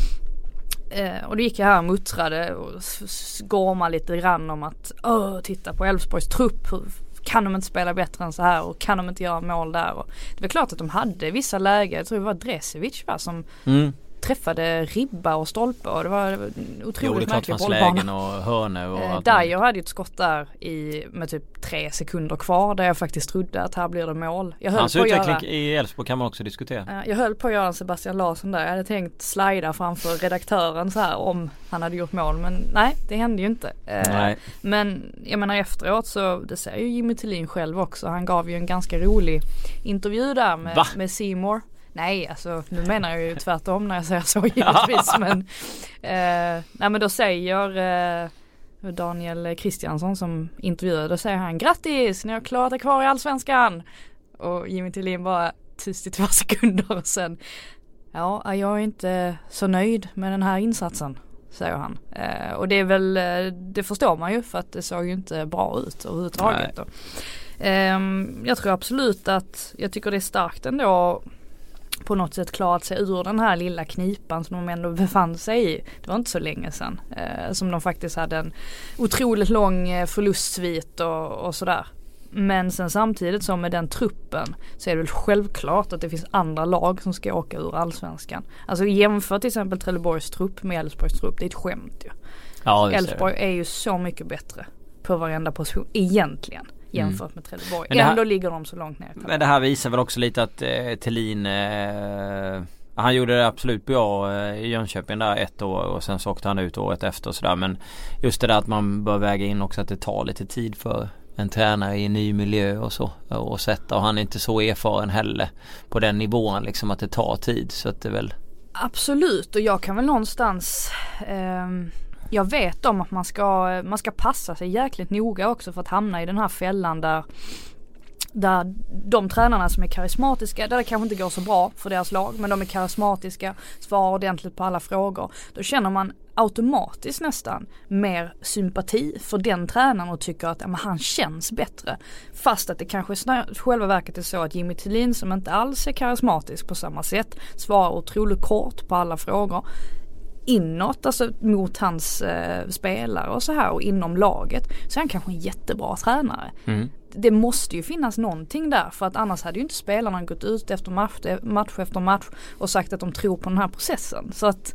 Eh, och då gick jag här och muttrade och gormade lite grann om att åh, titta på Elfsborgs trupp, kan de inte spela bättre än så här och kan de inte göra mål där? Och det var klart att de hade vissa lägen, jag tror det var Dresevic va, som... Mm. träffade ribba och stolpe och det var otroligt märklig bollbana. Lägen och hörne och eh, Dyer hade ju ett skott där i, med typ tre sekunder kvar där jag faktiskt trodde att här blir det mål. Jag höll Hans på utveckling göra, i Elfsborg kan man också diskutera. Eh, jag höll på att göra en Sebastian Larsson där. Jag hade tänkt slida framför redaktören så här om han hade gjort mål, men nej, det hände ju inte. Eh, nej. Men jag menar efteråt så, det säger ju Jimmy Tillin själv också. Han gav ju en ganska rolig intervju där med, med Seymour. Nej, alltså nu menar jag ju tvärtom när jag säger så givetvis. men, eh, nej, men då säger eh, Daniel Kristiansson som intervjuade, då säger han grattis, ni har klarat er kvar i Allsvenskan. Och Jimmy Tillin bara tyst i två sekunder och sen ja, jag är inte så nöjd med den här insatsen, säger han. Eh, och det är väl, det förstår man ju för att det såg ju inte bra ut överhuvudtaget då. Um, jag tror absolut att, jag tycker det är starkt ändå på något sätt klarat sig ur den här lilla knipan som de ändå befann sig i. Det var inte så länge sedan eh, som de faktiskt hade en otroligt lång eh, förlustsvit och, och sådär. Men sen samtidigt som med den truppen så är det väl självklart att det finns andra lag som ska åka ur allsvenskan. Alltså jämför till exempel Trelleborgs trupp med Elfsborgs trupp, det är ett skämt ju. Ja, Elfsborg är ju så mycket bättre på varenda position egentligen. Jämfört mm. med Trelleborg. Ändå här, ligger de så långt ner. Men det här visar väl också lite att eh, Thelin eh, han gjorde det absolut bra eh, i Jönköping där ett år och sen så åkte han ut året efter och sådär. Men just det där att man bör väga in också att det tar lite tid för en tränare i en ny miljö och så och sätta, och han är inte så erfaren heller på den nivån liksom, att det tar tid, så att det väl absolut. Och jag kan väl någonstans eh, jag vet om att man ska, man ska passa sig jäkligt noga också för att hamna i den här fällan där, där de tränarna som är karismatiska, där det kanske inte går så bra för deras lag, men de är karismatiska, svarar ordentligt på alla frågor. Då känner man automatiskt nästan mer sympati för den tränaren och tycker att ja, men han känns bättre. Fast att det kanske snar- själva verket är så att Jimmy Thelin, som inte alls är karismatisk på samma sätt, svarar otroligt kort på alla frågor inåt, alltså mot hans eh, spelare och så här, och inom laget, så är han kanske en jättebra tränare. Mm. Det måste ju finnas någonting där, för att annars hade ju inte spelarna gått ut efter match, match efter match och sagt att de tror på den här processen. Så att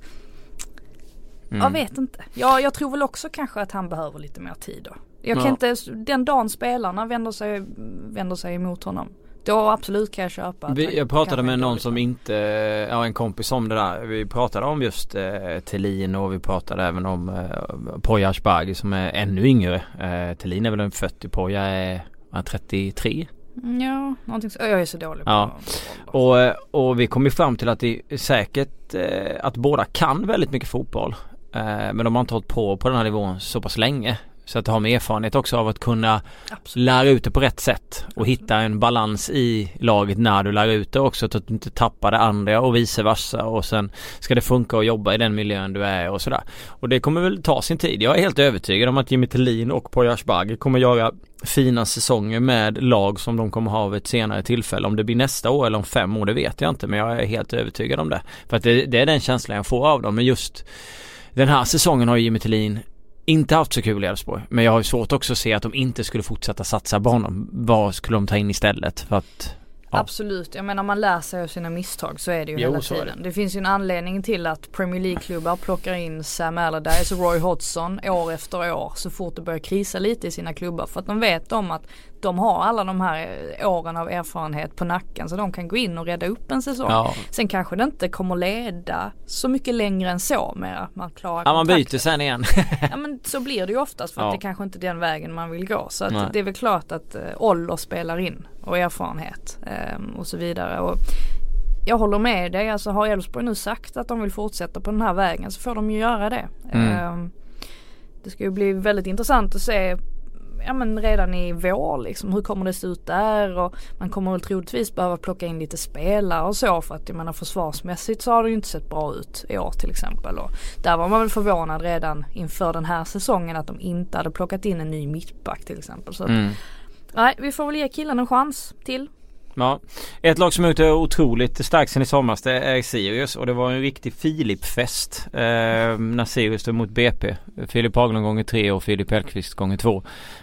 mm. jag vet inte. Jag, jag tror väl också kanske att han behöver lite mer tid då. Jag kan ja. inte, den dagen spelarna vänder sig, vänder sig emot honom, då absolut kan jag köpa. Vi, jag pratade med någon som inte, ja, en kompis om det där. Vi pratade om just eh, Thelin, och vi pratade även om eh, Poya Asbaghi som är ännu yngre. Eh, Thelin är väl en fyrtio, Poya är trettiotre. Ja, någonting så. Jag är så dålig på ja. och, och vi kom ju fram till att det är säkert eh, att båda kan väldigt mycket fotboll. Eh, men de har inte hållit på på den här nivån så pass länge. Så att ha med erfarenhet också av att kunna Absolut. lära ut det på rätt sätt. Och Absolut. hitta en balans i laget när du lär ut det också. Så att du inte tappar det andra och vice versa. Och sen ska det funka att jobba i den miljön du är och sådär. Och det kommer väl ta sin tid. Jag är helt övertygad om att Jimmy Thelin och Poya Asbaghi kommer göra fina säsonger med lag som de kommer ha vid ett senare tillfälle. Om det blir nästa år eller om fem år, det vet jag inte. Men jag är helt övertygad om det. För att det, det är den känslan jag får av dem. Men just den här säsongen har Jimmy Thelin inte haft så kul i Elfsborg, men jag har ju svårt också att se att de inte skulle fortsätta satsa på honom. Vad skulle de ta in istället? För att, ja. Absolut, jag menar, man lär sig av sina misstag, så är det ju jo, hela tiden. Det. det finns ju en anledning till att Premier League-klubbar plockar in Sam Allardyce och Roy Hodgson år efter år så fort det börjar krisa lite i sina klubbar, för att de vet om att de har alla de här åren av erfarenhet på nacken, så de kan gå in och rädda upp en säsong. Ja. Sen kanske det inte kommer leda så mycket längre än så med att man klarar ja, man byter sen igen. Ja, men så blir det ju oftast, för ja. att det kanske inte är den vägen man vill gå. Så att det är väl klart att eh, ålder spelar in och erfarenhet eh, och så vidare. Och jag håller med dig, alltså har Elfsborg nu sagt att de vill fortsätta på den här vägen, så får de ju göra det. Mm. Eh, det ska ju bli väldigt intressant att se, ja, men redan i vår liksom, hur kommer det se ut där, och man kommer väl troligtvis behöva plocka in lite spelare och så, för att jag menar, försvarsmässigt så har det ju inte sett bra ut i år till exempel, och där var man väl förvånad redan inför den här säsongen att de inte hade plockat in en ny mittback till exempel, så mm. att, nej, vi får väl ge killen en chans till. Ja, ett lag som är ute otroligt starkt sen i somras, det är Sirius, och det var en riktig Filip-fest eh, när Sirius stod mot B P. Filip Haglund gånger tre och Filip Hellqvist gånger två.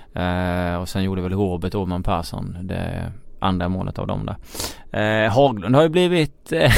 Eh, och sen gjorde väl Robert Åman Persson det andra målet av dem där. Eh, Haglund har ju blivit eh,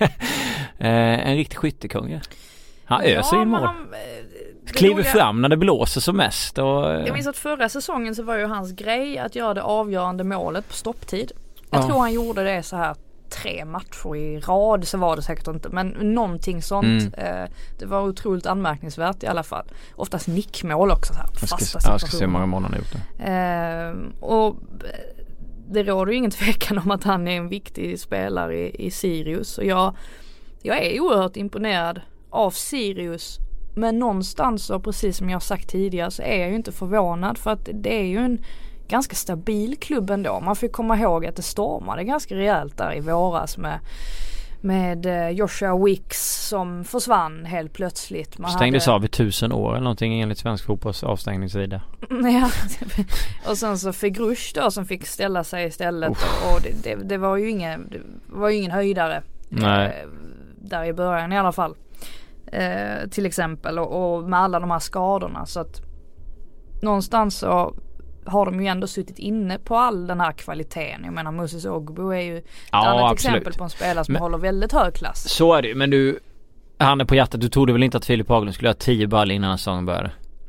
en riktig skyttekung. Han öser in mål. Kliver roliga... fram när det blåser som mest. Och... Jag minns att förra säsongen så var ju hans grej att göra det avgörande målet på stopptid. Jag ja. tror han gjorde det så här tre matcher i rad, så var det säkert inte, men någonting sånt. Mm. Eh, det var otroligt anmärkningsvärt i alla fall. Oftast nickmål också så här, jag ska, fasta jag ska se hur många mål han har gjort det. Eh, och det råder ju ingen tvekan om att han är en viktig spelare i, i Sirius, och jag, jag är oerhört imponerad av Sirius, men någonstans, och precis som jag sagt tidigare, så är jag ju inte förvånad, för att det är ju en ganska stabil klubb ändå. Man får komma ihåg att det stormade ganska rejält där i våras med, med eh, Joshua Wicks som försvann helt plötsligt. Man stängdes hade... av i tusen år eller någonting enligt svensk fotbolls avstängningssida. Ja, och sen så fick Rush då som fick ställa sig istället. Uff. Och det, det, det var ju ingen, det var ju ingen höjdare. Nej. Eh, där i början i alla fall. Eh, till exempel och, och med alla de här skadorna så att någonstans så har de ju ändå suttit inne på all den här kvaliteten. Jag menar Moses Ogbu är ju ett ja, annat absolut. exempel på en spelare som men, håller väldigt hög klass. Så är det ju, men du, han är på hjärtat, du trodde väl inte att Filip Haglund skulle ha tio ball innan säsongen började?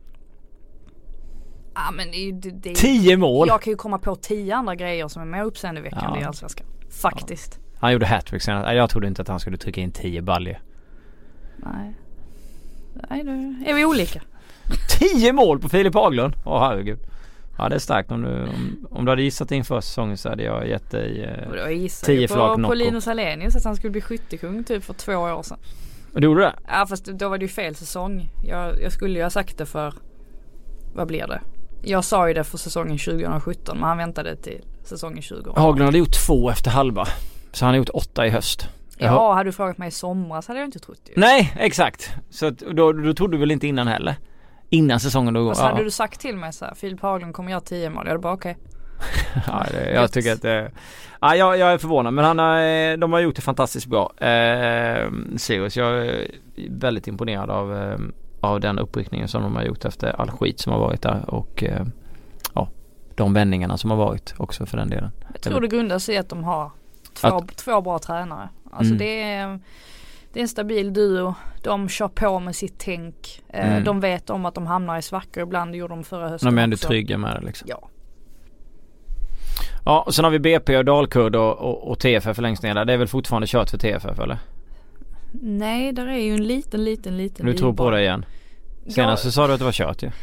Ja, men det, det, det, tio mål? Jag kan ju komma på tio andra grejer som är mer uppseendeväckande ja. i Allsvenskan. Faktiskt. Ja. Han gjorde hattrick senast. Jag trodde inte att han skulle trycka in tio baljer. Nej. Nej, nu är vi olika. tio mål på Filip Haglund? Åh, herregud. Ja, det är starkt. Om du, om, om du hade gissat in för säsongen så hade jag gett dig eh, tio flak Nocco. På Linus Alenius att han skulle bli skyttekung typ för två år sedan. Och du gjorde det? Ja, fast då var det ju fel säsong. Jag, jag skulle ju ha sagt det för... Vad blir det? Jag sa ju det för säsongen tjugo sjutton, men han väntade till säsongen tjugo. Haglund hade gjort två efter halva. Så han har gjort åtta i höst. Ja, har... hade du frågat mig i somras hade jag inte trott ju. Nej, exakt. Så att, då, då trodde du väl inte innan heller? Innan säsongen då. Och så ja. hade du sagt till mig så här, Filip Haglund kommer göra tio mål. Jag hade bara okej. Okay. ja, det, jag tycker att det, ja, jag, jag är förvånad, men han har, de har gjort det fantastiskt bra. Eh, Sirius, jag är väldigt imponerad av, eh, av den uppryckningen som de har gjort efter all skit som har varit där och eh, ja, de vändningarna som har varit också för den delen. Jag tror det grundar sig i att de har två, att, två bra tränare. Alltså mm. det är Det är en stabil duo. De kör på med sitt tänk. Mm. De vet om att de hamnar i svackor. Ibland det gjorde de förra hösten. De är ändå också. trygga med det liksom. Ja. Ja, och sen har vi B P och Dalkurd och, och, och T F F längst ner där. Det är väl fortfarande kört för T F F, eller? Nej, där är ju en liten, liten, liten... Du tror på det igen? Senast så sa du att det var kört ju.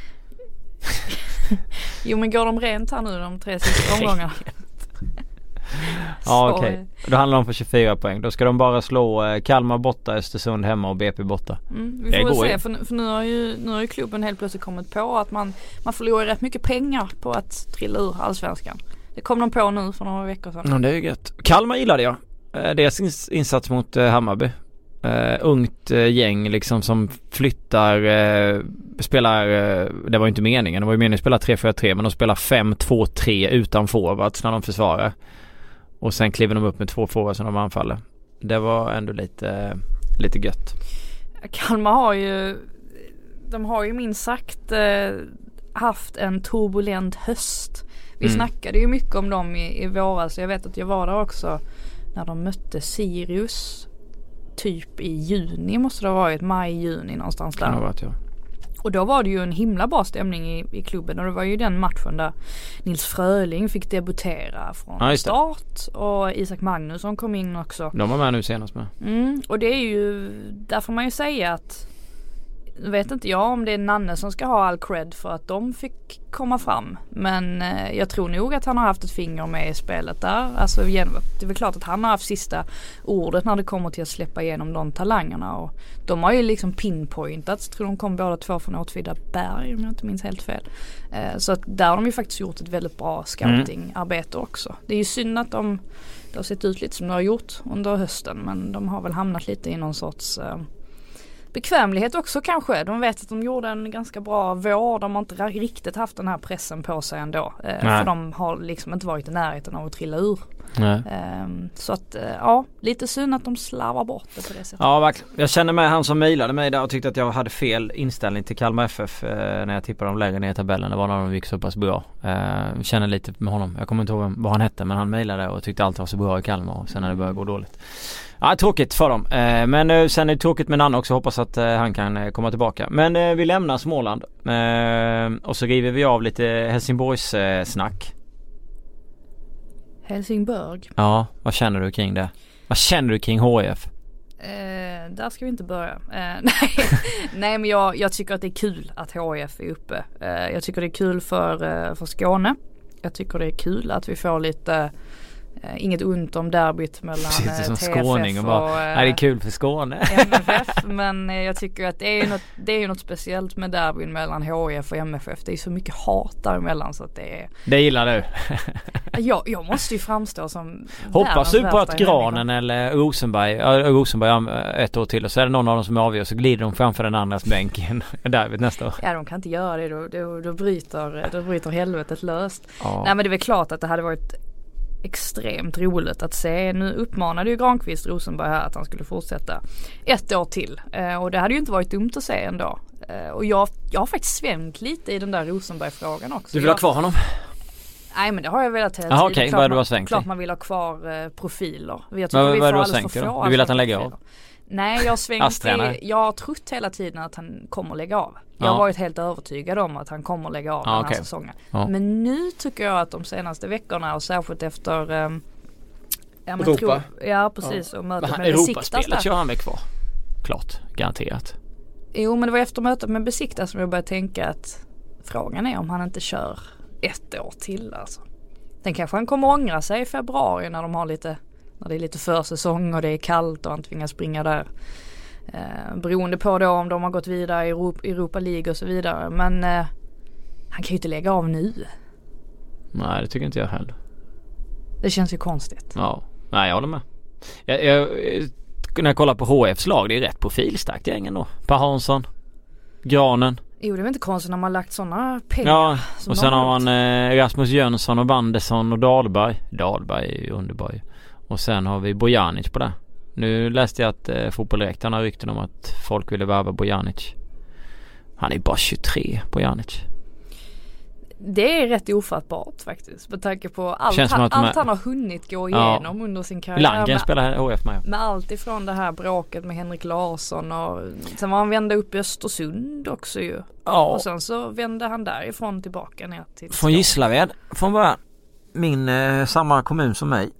Jo, men går de rent här nu de tre sista omgångarna? Ja, okej. Okay. Då handlar de för tjugofyra poäng. Då ska de bara slå eh, Kalmar borta, Östersund hemma och B P borta. Mm, vi får väl se, för, för nu har ju nu har ju klubben helt plötsligt kommit på att man, man förlorar rätt mycket pengar på att trilla ur Allsvenskan. Det kom de på nu för några veckor sedan. Ja, det är ju gött. Kalmar gillade jag. Eh, deras insats mot eh, Hammarby. Uh, ungt uh, gäng liksom som flyttar uh, spelar, uh, det var ju inte meningen, det var ju meningen att spela tre fyra tre, men de spelar fem två tre utan forwards när de försvarar och sen kliver de upp med två forwards som de anfaller. Det var ändå lite uh, lite gött. Kalmar har ju de har ju minst sagt uh, haft en turbulent höst. Vi mm. snackade ju mycket om dem i, i våras, så jag vet att jag var där också när de mötte Sirius typ i juni, måste det ha varit maj, juni någonstans där. Varit, ja. Och då var det ju en himla bra stämning i, i klubben, och det var ju den matchen där Nils Fröling fick debutera från ja, start och Isak Magnusson kom in också. De var med nu senast med. Mm, och det är ju, där får man ju säga att vet inte jag om det är Nanne som ska ha all cred för att de fick komma fram. Men eh, jag tror nog att han har haft ett finger med i spelet där. Alltså, det är väl klart att han har haft sista ordet när det kommer till att släppa igenom de talangerna. Och de har ju liksom pinpointat. Jag tror de kom båda två från Åtvidaberg, om jag inte minns helt fel. Eh, så att där har de ju faktiskt gjort ett väldigt bra scouting-arbete också. Det är ju synd att de det har sett ut lite som de har gjort under hösten. Men de har väl hamnat lite i någon sorts... Eh, bekvämlighet också kanske. De vet att de gjorde en ganska bra vår. De har inte riktigt haft den här pressen på sig ändå. Eh, för de har liksom inte varit i närheten av att trilla ur. Eh, så att eh, ja, lite synd att de slarvar bort det på det sättet. Ja, verkligen. Jag känner med han som mejlade mig där och tyckte att jag hade fel inställning till Kalmar F F eh, när jag tippade dem lägre ner i tabellen. Det var när de gick så pass bra. Eh, känner lite med honom. Jag kommer inte ihåg vad han hette, men han mejlade och tyckte allt var så bra i Kalmar, och sen när det började gå dåligt. Ja, tråkigt för dem. Eh, men eh, sen är det tråkigt med Nanne också. Hoppas att eh, han kan eh, komma tillbaka. Men eh, vi lämnar Småland. Eh, och så river vi av lite Helsingborgs eh, snack. Helsingborg? Ja, vad känner du kring det? Vad känner du kring H I F? Eh, där ska vi inte börja. Eh, nej, nej, men jag, jag tycker att det är kul att H I F är uppe. Eh, jag tycker det är kul för, eh, för Skåne. Jag tycker det är kul att vi får lite... Uh, inget ont om derbyt mellan uh, som T F F skåning och bara, och uh, är det kul för Skåne? M F F, men uh, jag tycker att det är ju något, det är ju något speciellt med derbyn mellan H I F och M F F. Det är så mycket hat däremellan så att det är... Det gillar du? jag, jag måste ju framstå som hoppas du på att Granen eller Rosenberg, ja, Rosenberg ett år till och så är det någon av dem som avgör så glider de framför den andras bänken där vid nästa år. Ja, de kan inte göra det då, då, då, bryter, då bryter helvetet löst. Ja. Nej, men det är väl klart att det hade varit extremt roligt att se. Nu uppmanade ju Granqvist Rosenberg här att han skulle fortsätta ett år till. Eh, och det hade ju inte varit dumt att se ändå. Eh, och jag, jag har faktiskt svängt lite i den där Rosenberg-frågan också. Du vill jag, ha kvar honom? Nej, men det har jag velat hela tiden. Okej, okay. Vad är du har svängt klart man vill ha kvar eh, profiler. Jag tycker vad, vi vad får alldeles för få. Du vill att han lägger av? Nej, jag har svängt i, jag har trott hela tiden att han kommer lägga av. Jag har ja. varit helt övertygad om att han kommer lägga av ja, den här okay. säsongen. Ja. Men nu tycker jag att de senaste veckorna och särskilt efter um, ja, men tror, ja, precis. Ja. Och mötet med Besiktas där. Europaspelet kör han väl kvar? Klart, garanterat. Jo, men det var efter mötet med Besiktas som jag började tänka att frågan är om han inte kör ett år till alltså. Sen kanske han kommer ångra sig i februari när de har lite, när det är lite försäsong och det är kallt och han tvingas springa där. Eh, beroende på då om de har gått vidare i Europa, Europa League och så vidare. Men eh, han kan ju inte lägga av nu. Nej, det tycker inte jag heller. Det känns ju konstigt. Ja, nej jag håller med. Jag, jag, när jag kollar på H F:s lag, det är rätt profilstarkt gängen då. Per Hansson, Granen. Jo, det är väl inte konstigt när man har lagt sådana pengar. Ja, och sen har man eh, Rasmus Jönsson och Banderson och Dahlberg. Dahlberg är ju underbar. Och sen har vi Bojanic på det. Nu läste jag att eh, fotbollsrektorn har rykten om att folk ville värva Bojanic. Han är bara tjugotre, Bojanic. Det är rätt ofattbart faktiskt. Med tanke på allt, han, allt han har hunnit gå igenom ja. under sin karriär. Landgren spelar H F med. Med allt ifrån det här bråket med Henrik Larsson och sen var han vände upp i Östersund också ju. Ja. Och sen så vände han därifrån tillbaka ner till från Gislaved från början. Min eh, samma kommun som mig.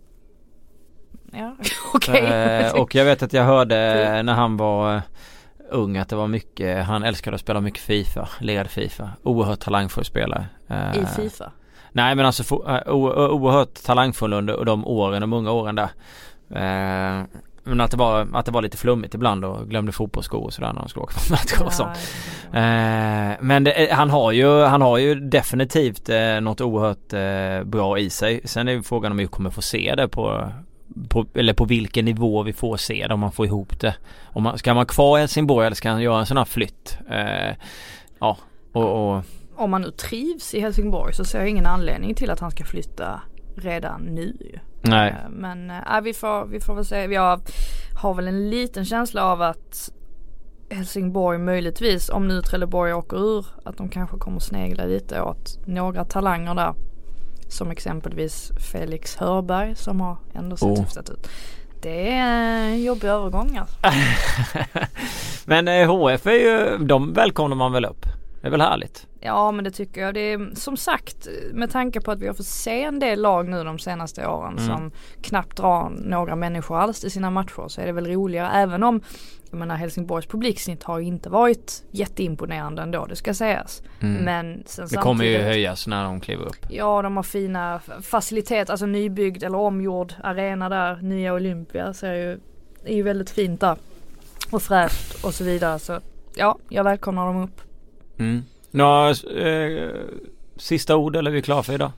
Ja, okej. Okay. Eh, och jag vet att jag hörde när han var eh, ung att det var mycket, han älskade att spela mycket FIFA, lirade FIFA. Oerhört talangfull spelare. Eh, I FIFA? Nej, men alltså for, eh, o- oerhört talangfull under de åren, de unga åren där. Eh, men att det, var, att det var lite flummigt ibland och glömde fotbollsskor och sådär när han skulle åka på matcher och sånt. Eh, men det, han, har ju, han har ju definitivt eh, något oerhört eh, bra i sig. Sen är frågan om vi kommer få se det på På, eller på vilken nivå vi får se det om man får ihop det. Om man, ska man kvar i Helsingborg eller ska han göra en sån här flytt? Eh, ja, och, och om man nu trivs i Helsingborg så ser jag ingen anledning till att han ska flytta redan nu. Nej. Eh, men äh, vi, får, vi får väl se. Jag har väl en liten känsla av att Helsingborg möjligtvis, om nu Trelleborg åker ur, att de kanske kommer snegla lite åt några talanger där. Som exempelvis Felix Hörberg som har ändå sett oh. hyfsat ut. Det är en jobbig övergång alltså. Men eh, H F är ju, de välkomnar man väl upp. Det är väl härligt? Ja, men det tycker jag. Det är som sagt, med tanke på att vi har fått se en del lag nu de senaste åren mm. som knappt drar några människor alls till sina matcher, så är det väl roligare. Även om, jag menar, Helsingborgs publiksnitt har inte varit jätteimponerande ändå, det ska sägas. Mm. Men sen det kommer ju höjas när de kliver upp. Ja, de har fina faciliteter, alltså nybyggd eller omgjord arena där, nya Olympia, så är ju, är ju väldigt fint där. Och fräscht och så vidare. Så ja, jag välkomnar dem upp. Mm. Några eh, sista ord eller är vi klara för idag?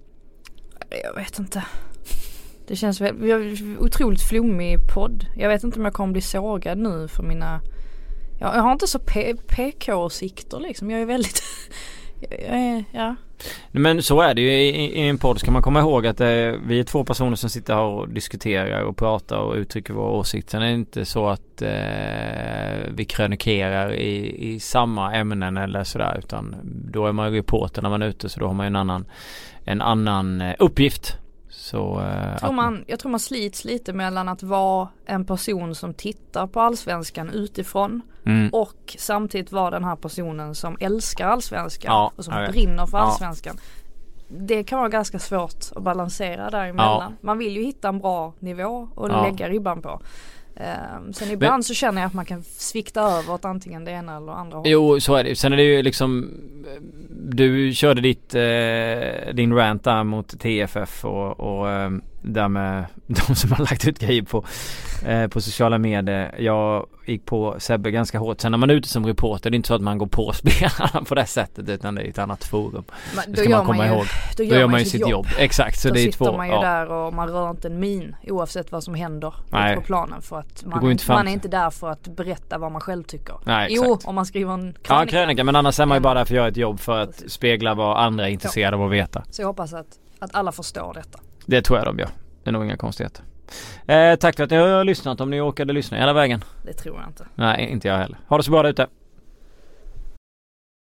Jag vet inte. Det känns väl, vi har en otroligt flummig podd. Jag vet inte om jag kommer bli sågad nu för mina, jag, jag har inte så p- PK-åsikter liksom. Jag är väldigt jag är, ja. Men så är det ju i, i en podd, ska man komma ihåg att eh, vi är två personer som sitter här och diskuterar och pratar och uttrycker våra åsikter. Sen är det inte så att eh, vi krönikerar i, i samma ämnen eller sådär, utan då är man ju reporter när man är ute, så då har man ju en annan, en annan eh, uppgift. Så, eh, jag, tror man, jag tror man slits lite mellan att vara en person som tittar på Allsvenskan utifrån mm. och samtidigt vara den här personen som älskar Allsvenskan ja, och som brinner för Allsvenskan. Ja. Det kan vara ganska svårt att balansera däremellan. Ja. Man vill ju hitta en bra nivå och ja. lägga ribban på. Um, sen ibland Men, så känner jag att man kan svikta över åt antingen det ena eller andra hållet. Jo, så är det. Sen är det ju liksom, du körde ditt, eh, din rant där mot T F F och, och eh, där med de som har lagt ut grejer på, eh, på sociala medier. Jag gick på Sebbe ganska hårt. Sen när man är ute som reporter, det är inte så att man går på spelarna på det sättet, utan det är ett annat forum. Men, det ska man komma man ju, ihåg. Då gör, då gör man man ju sitt sitt jobb. jobb. Exakt, så då det är sitter två. man ju ja. där och man rör inte en min oavsett vad som händer Nej. på planen, för att man, går är, inte fram man är till. inte där för att berätta vad man själv tycker. Nej, jo, exakt. om man skriver en krönika. Ja, krönika, men annars är man ju bara där för att göra ett jobb för att Precis. spegla vad andra är intresserade av att veta. Så jag hoppas att, att alla förstår detta. Det tror jag de gör. Det är nog inga konstigheter. Eh, tack för att ni har lyssnat. Om ni orkade lyssna hela vägen. Det tror jag inte. Nej, inte jag heller. Ha det så bra där ute.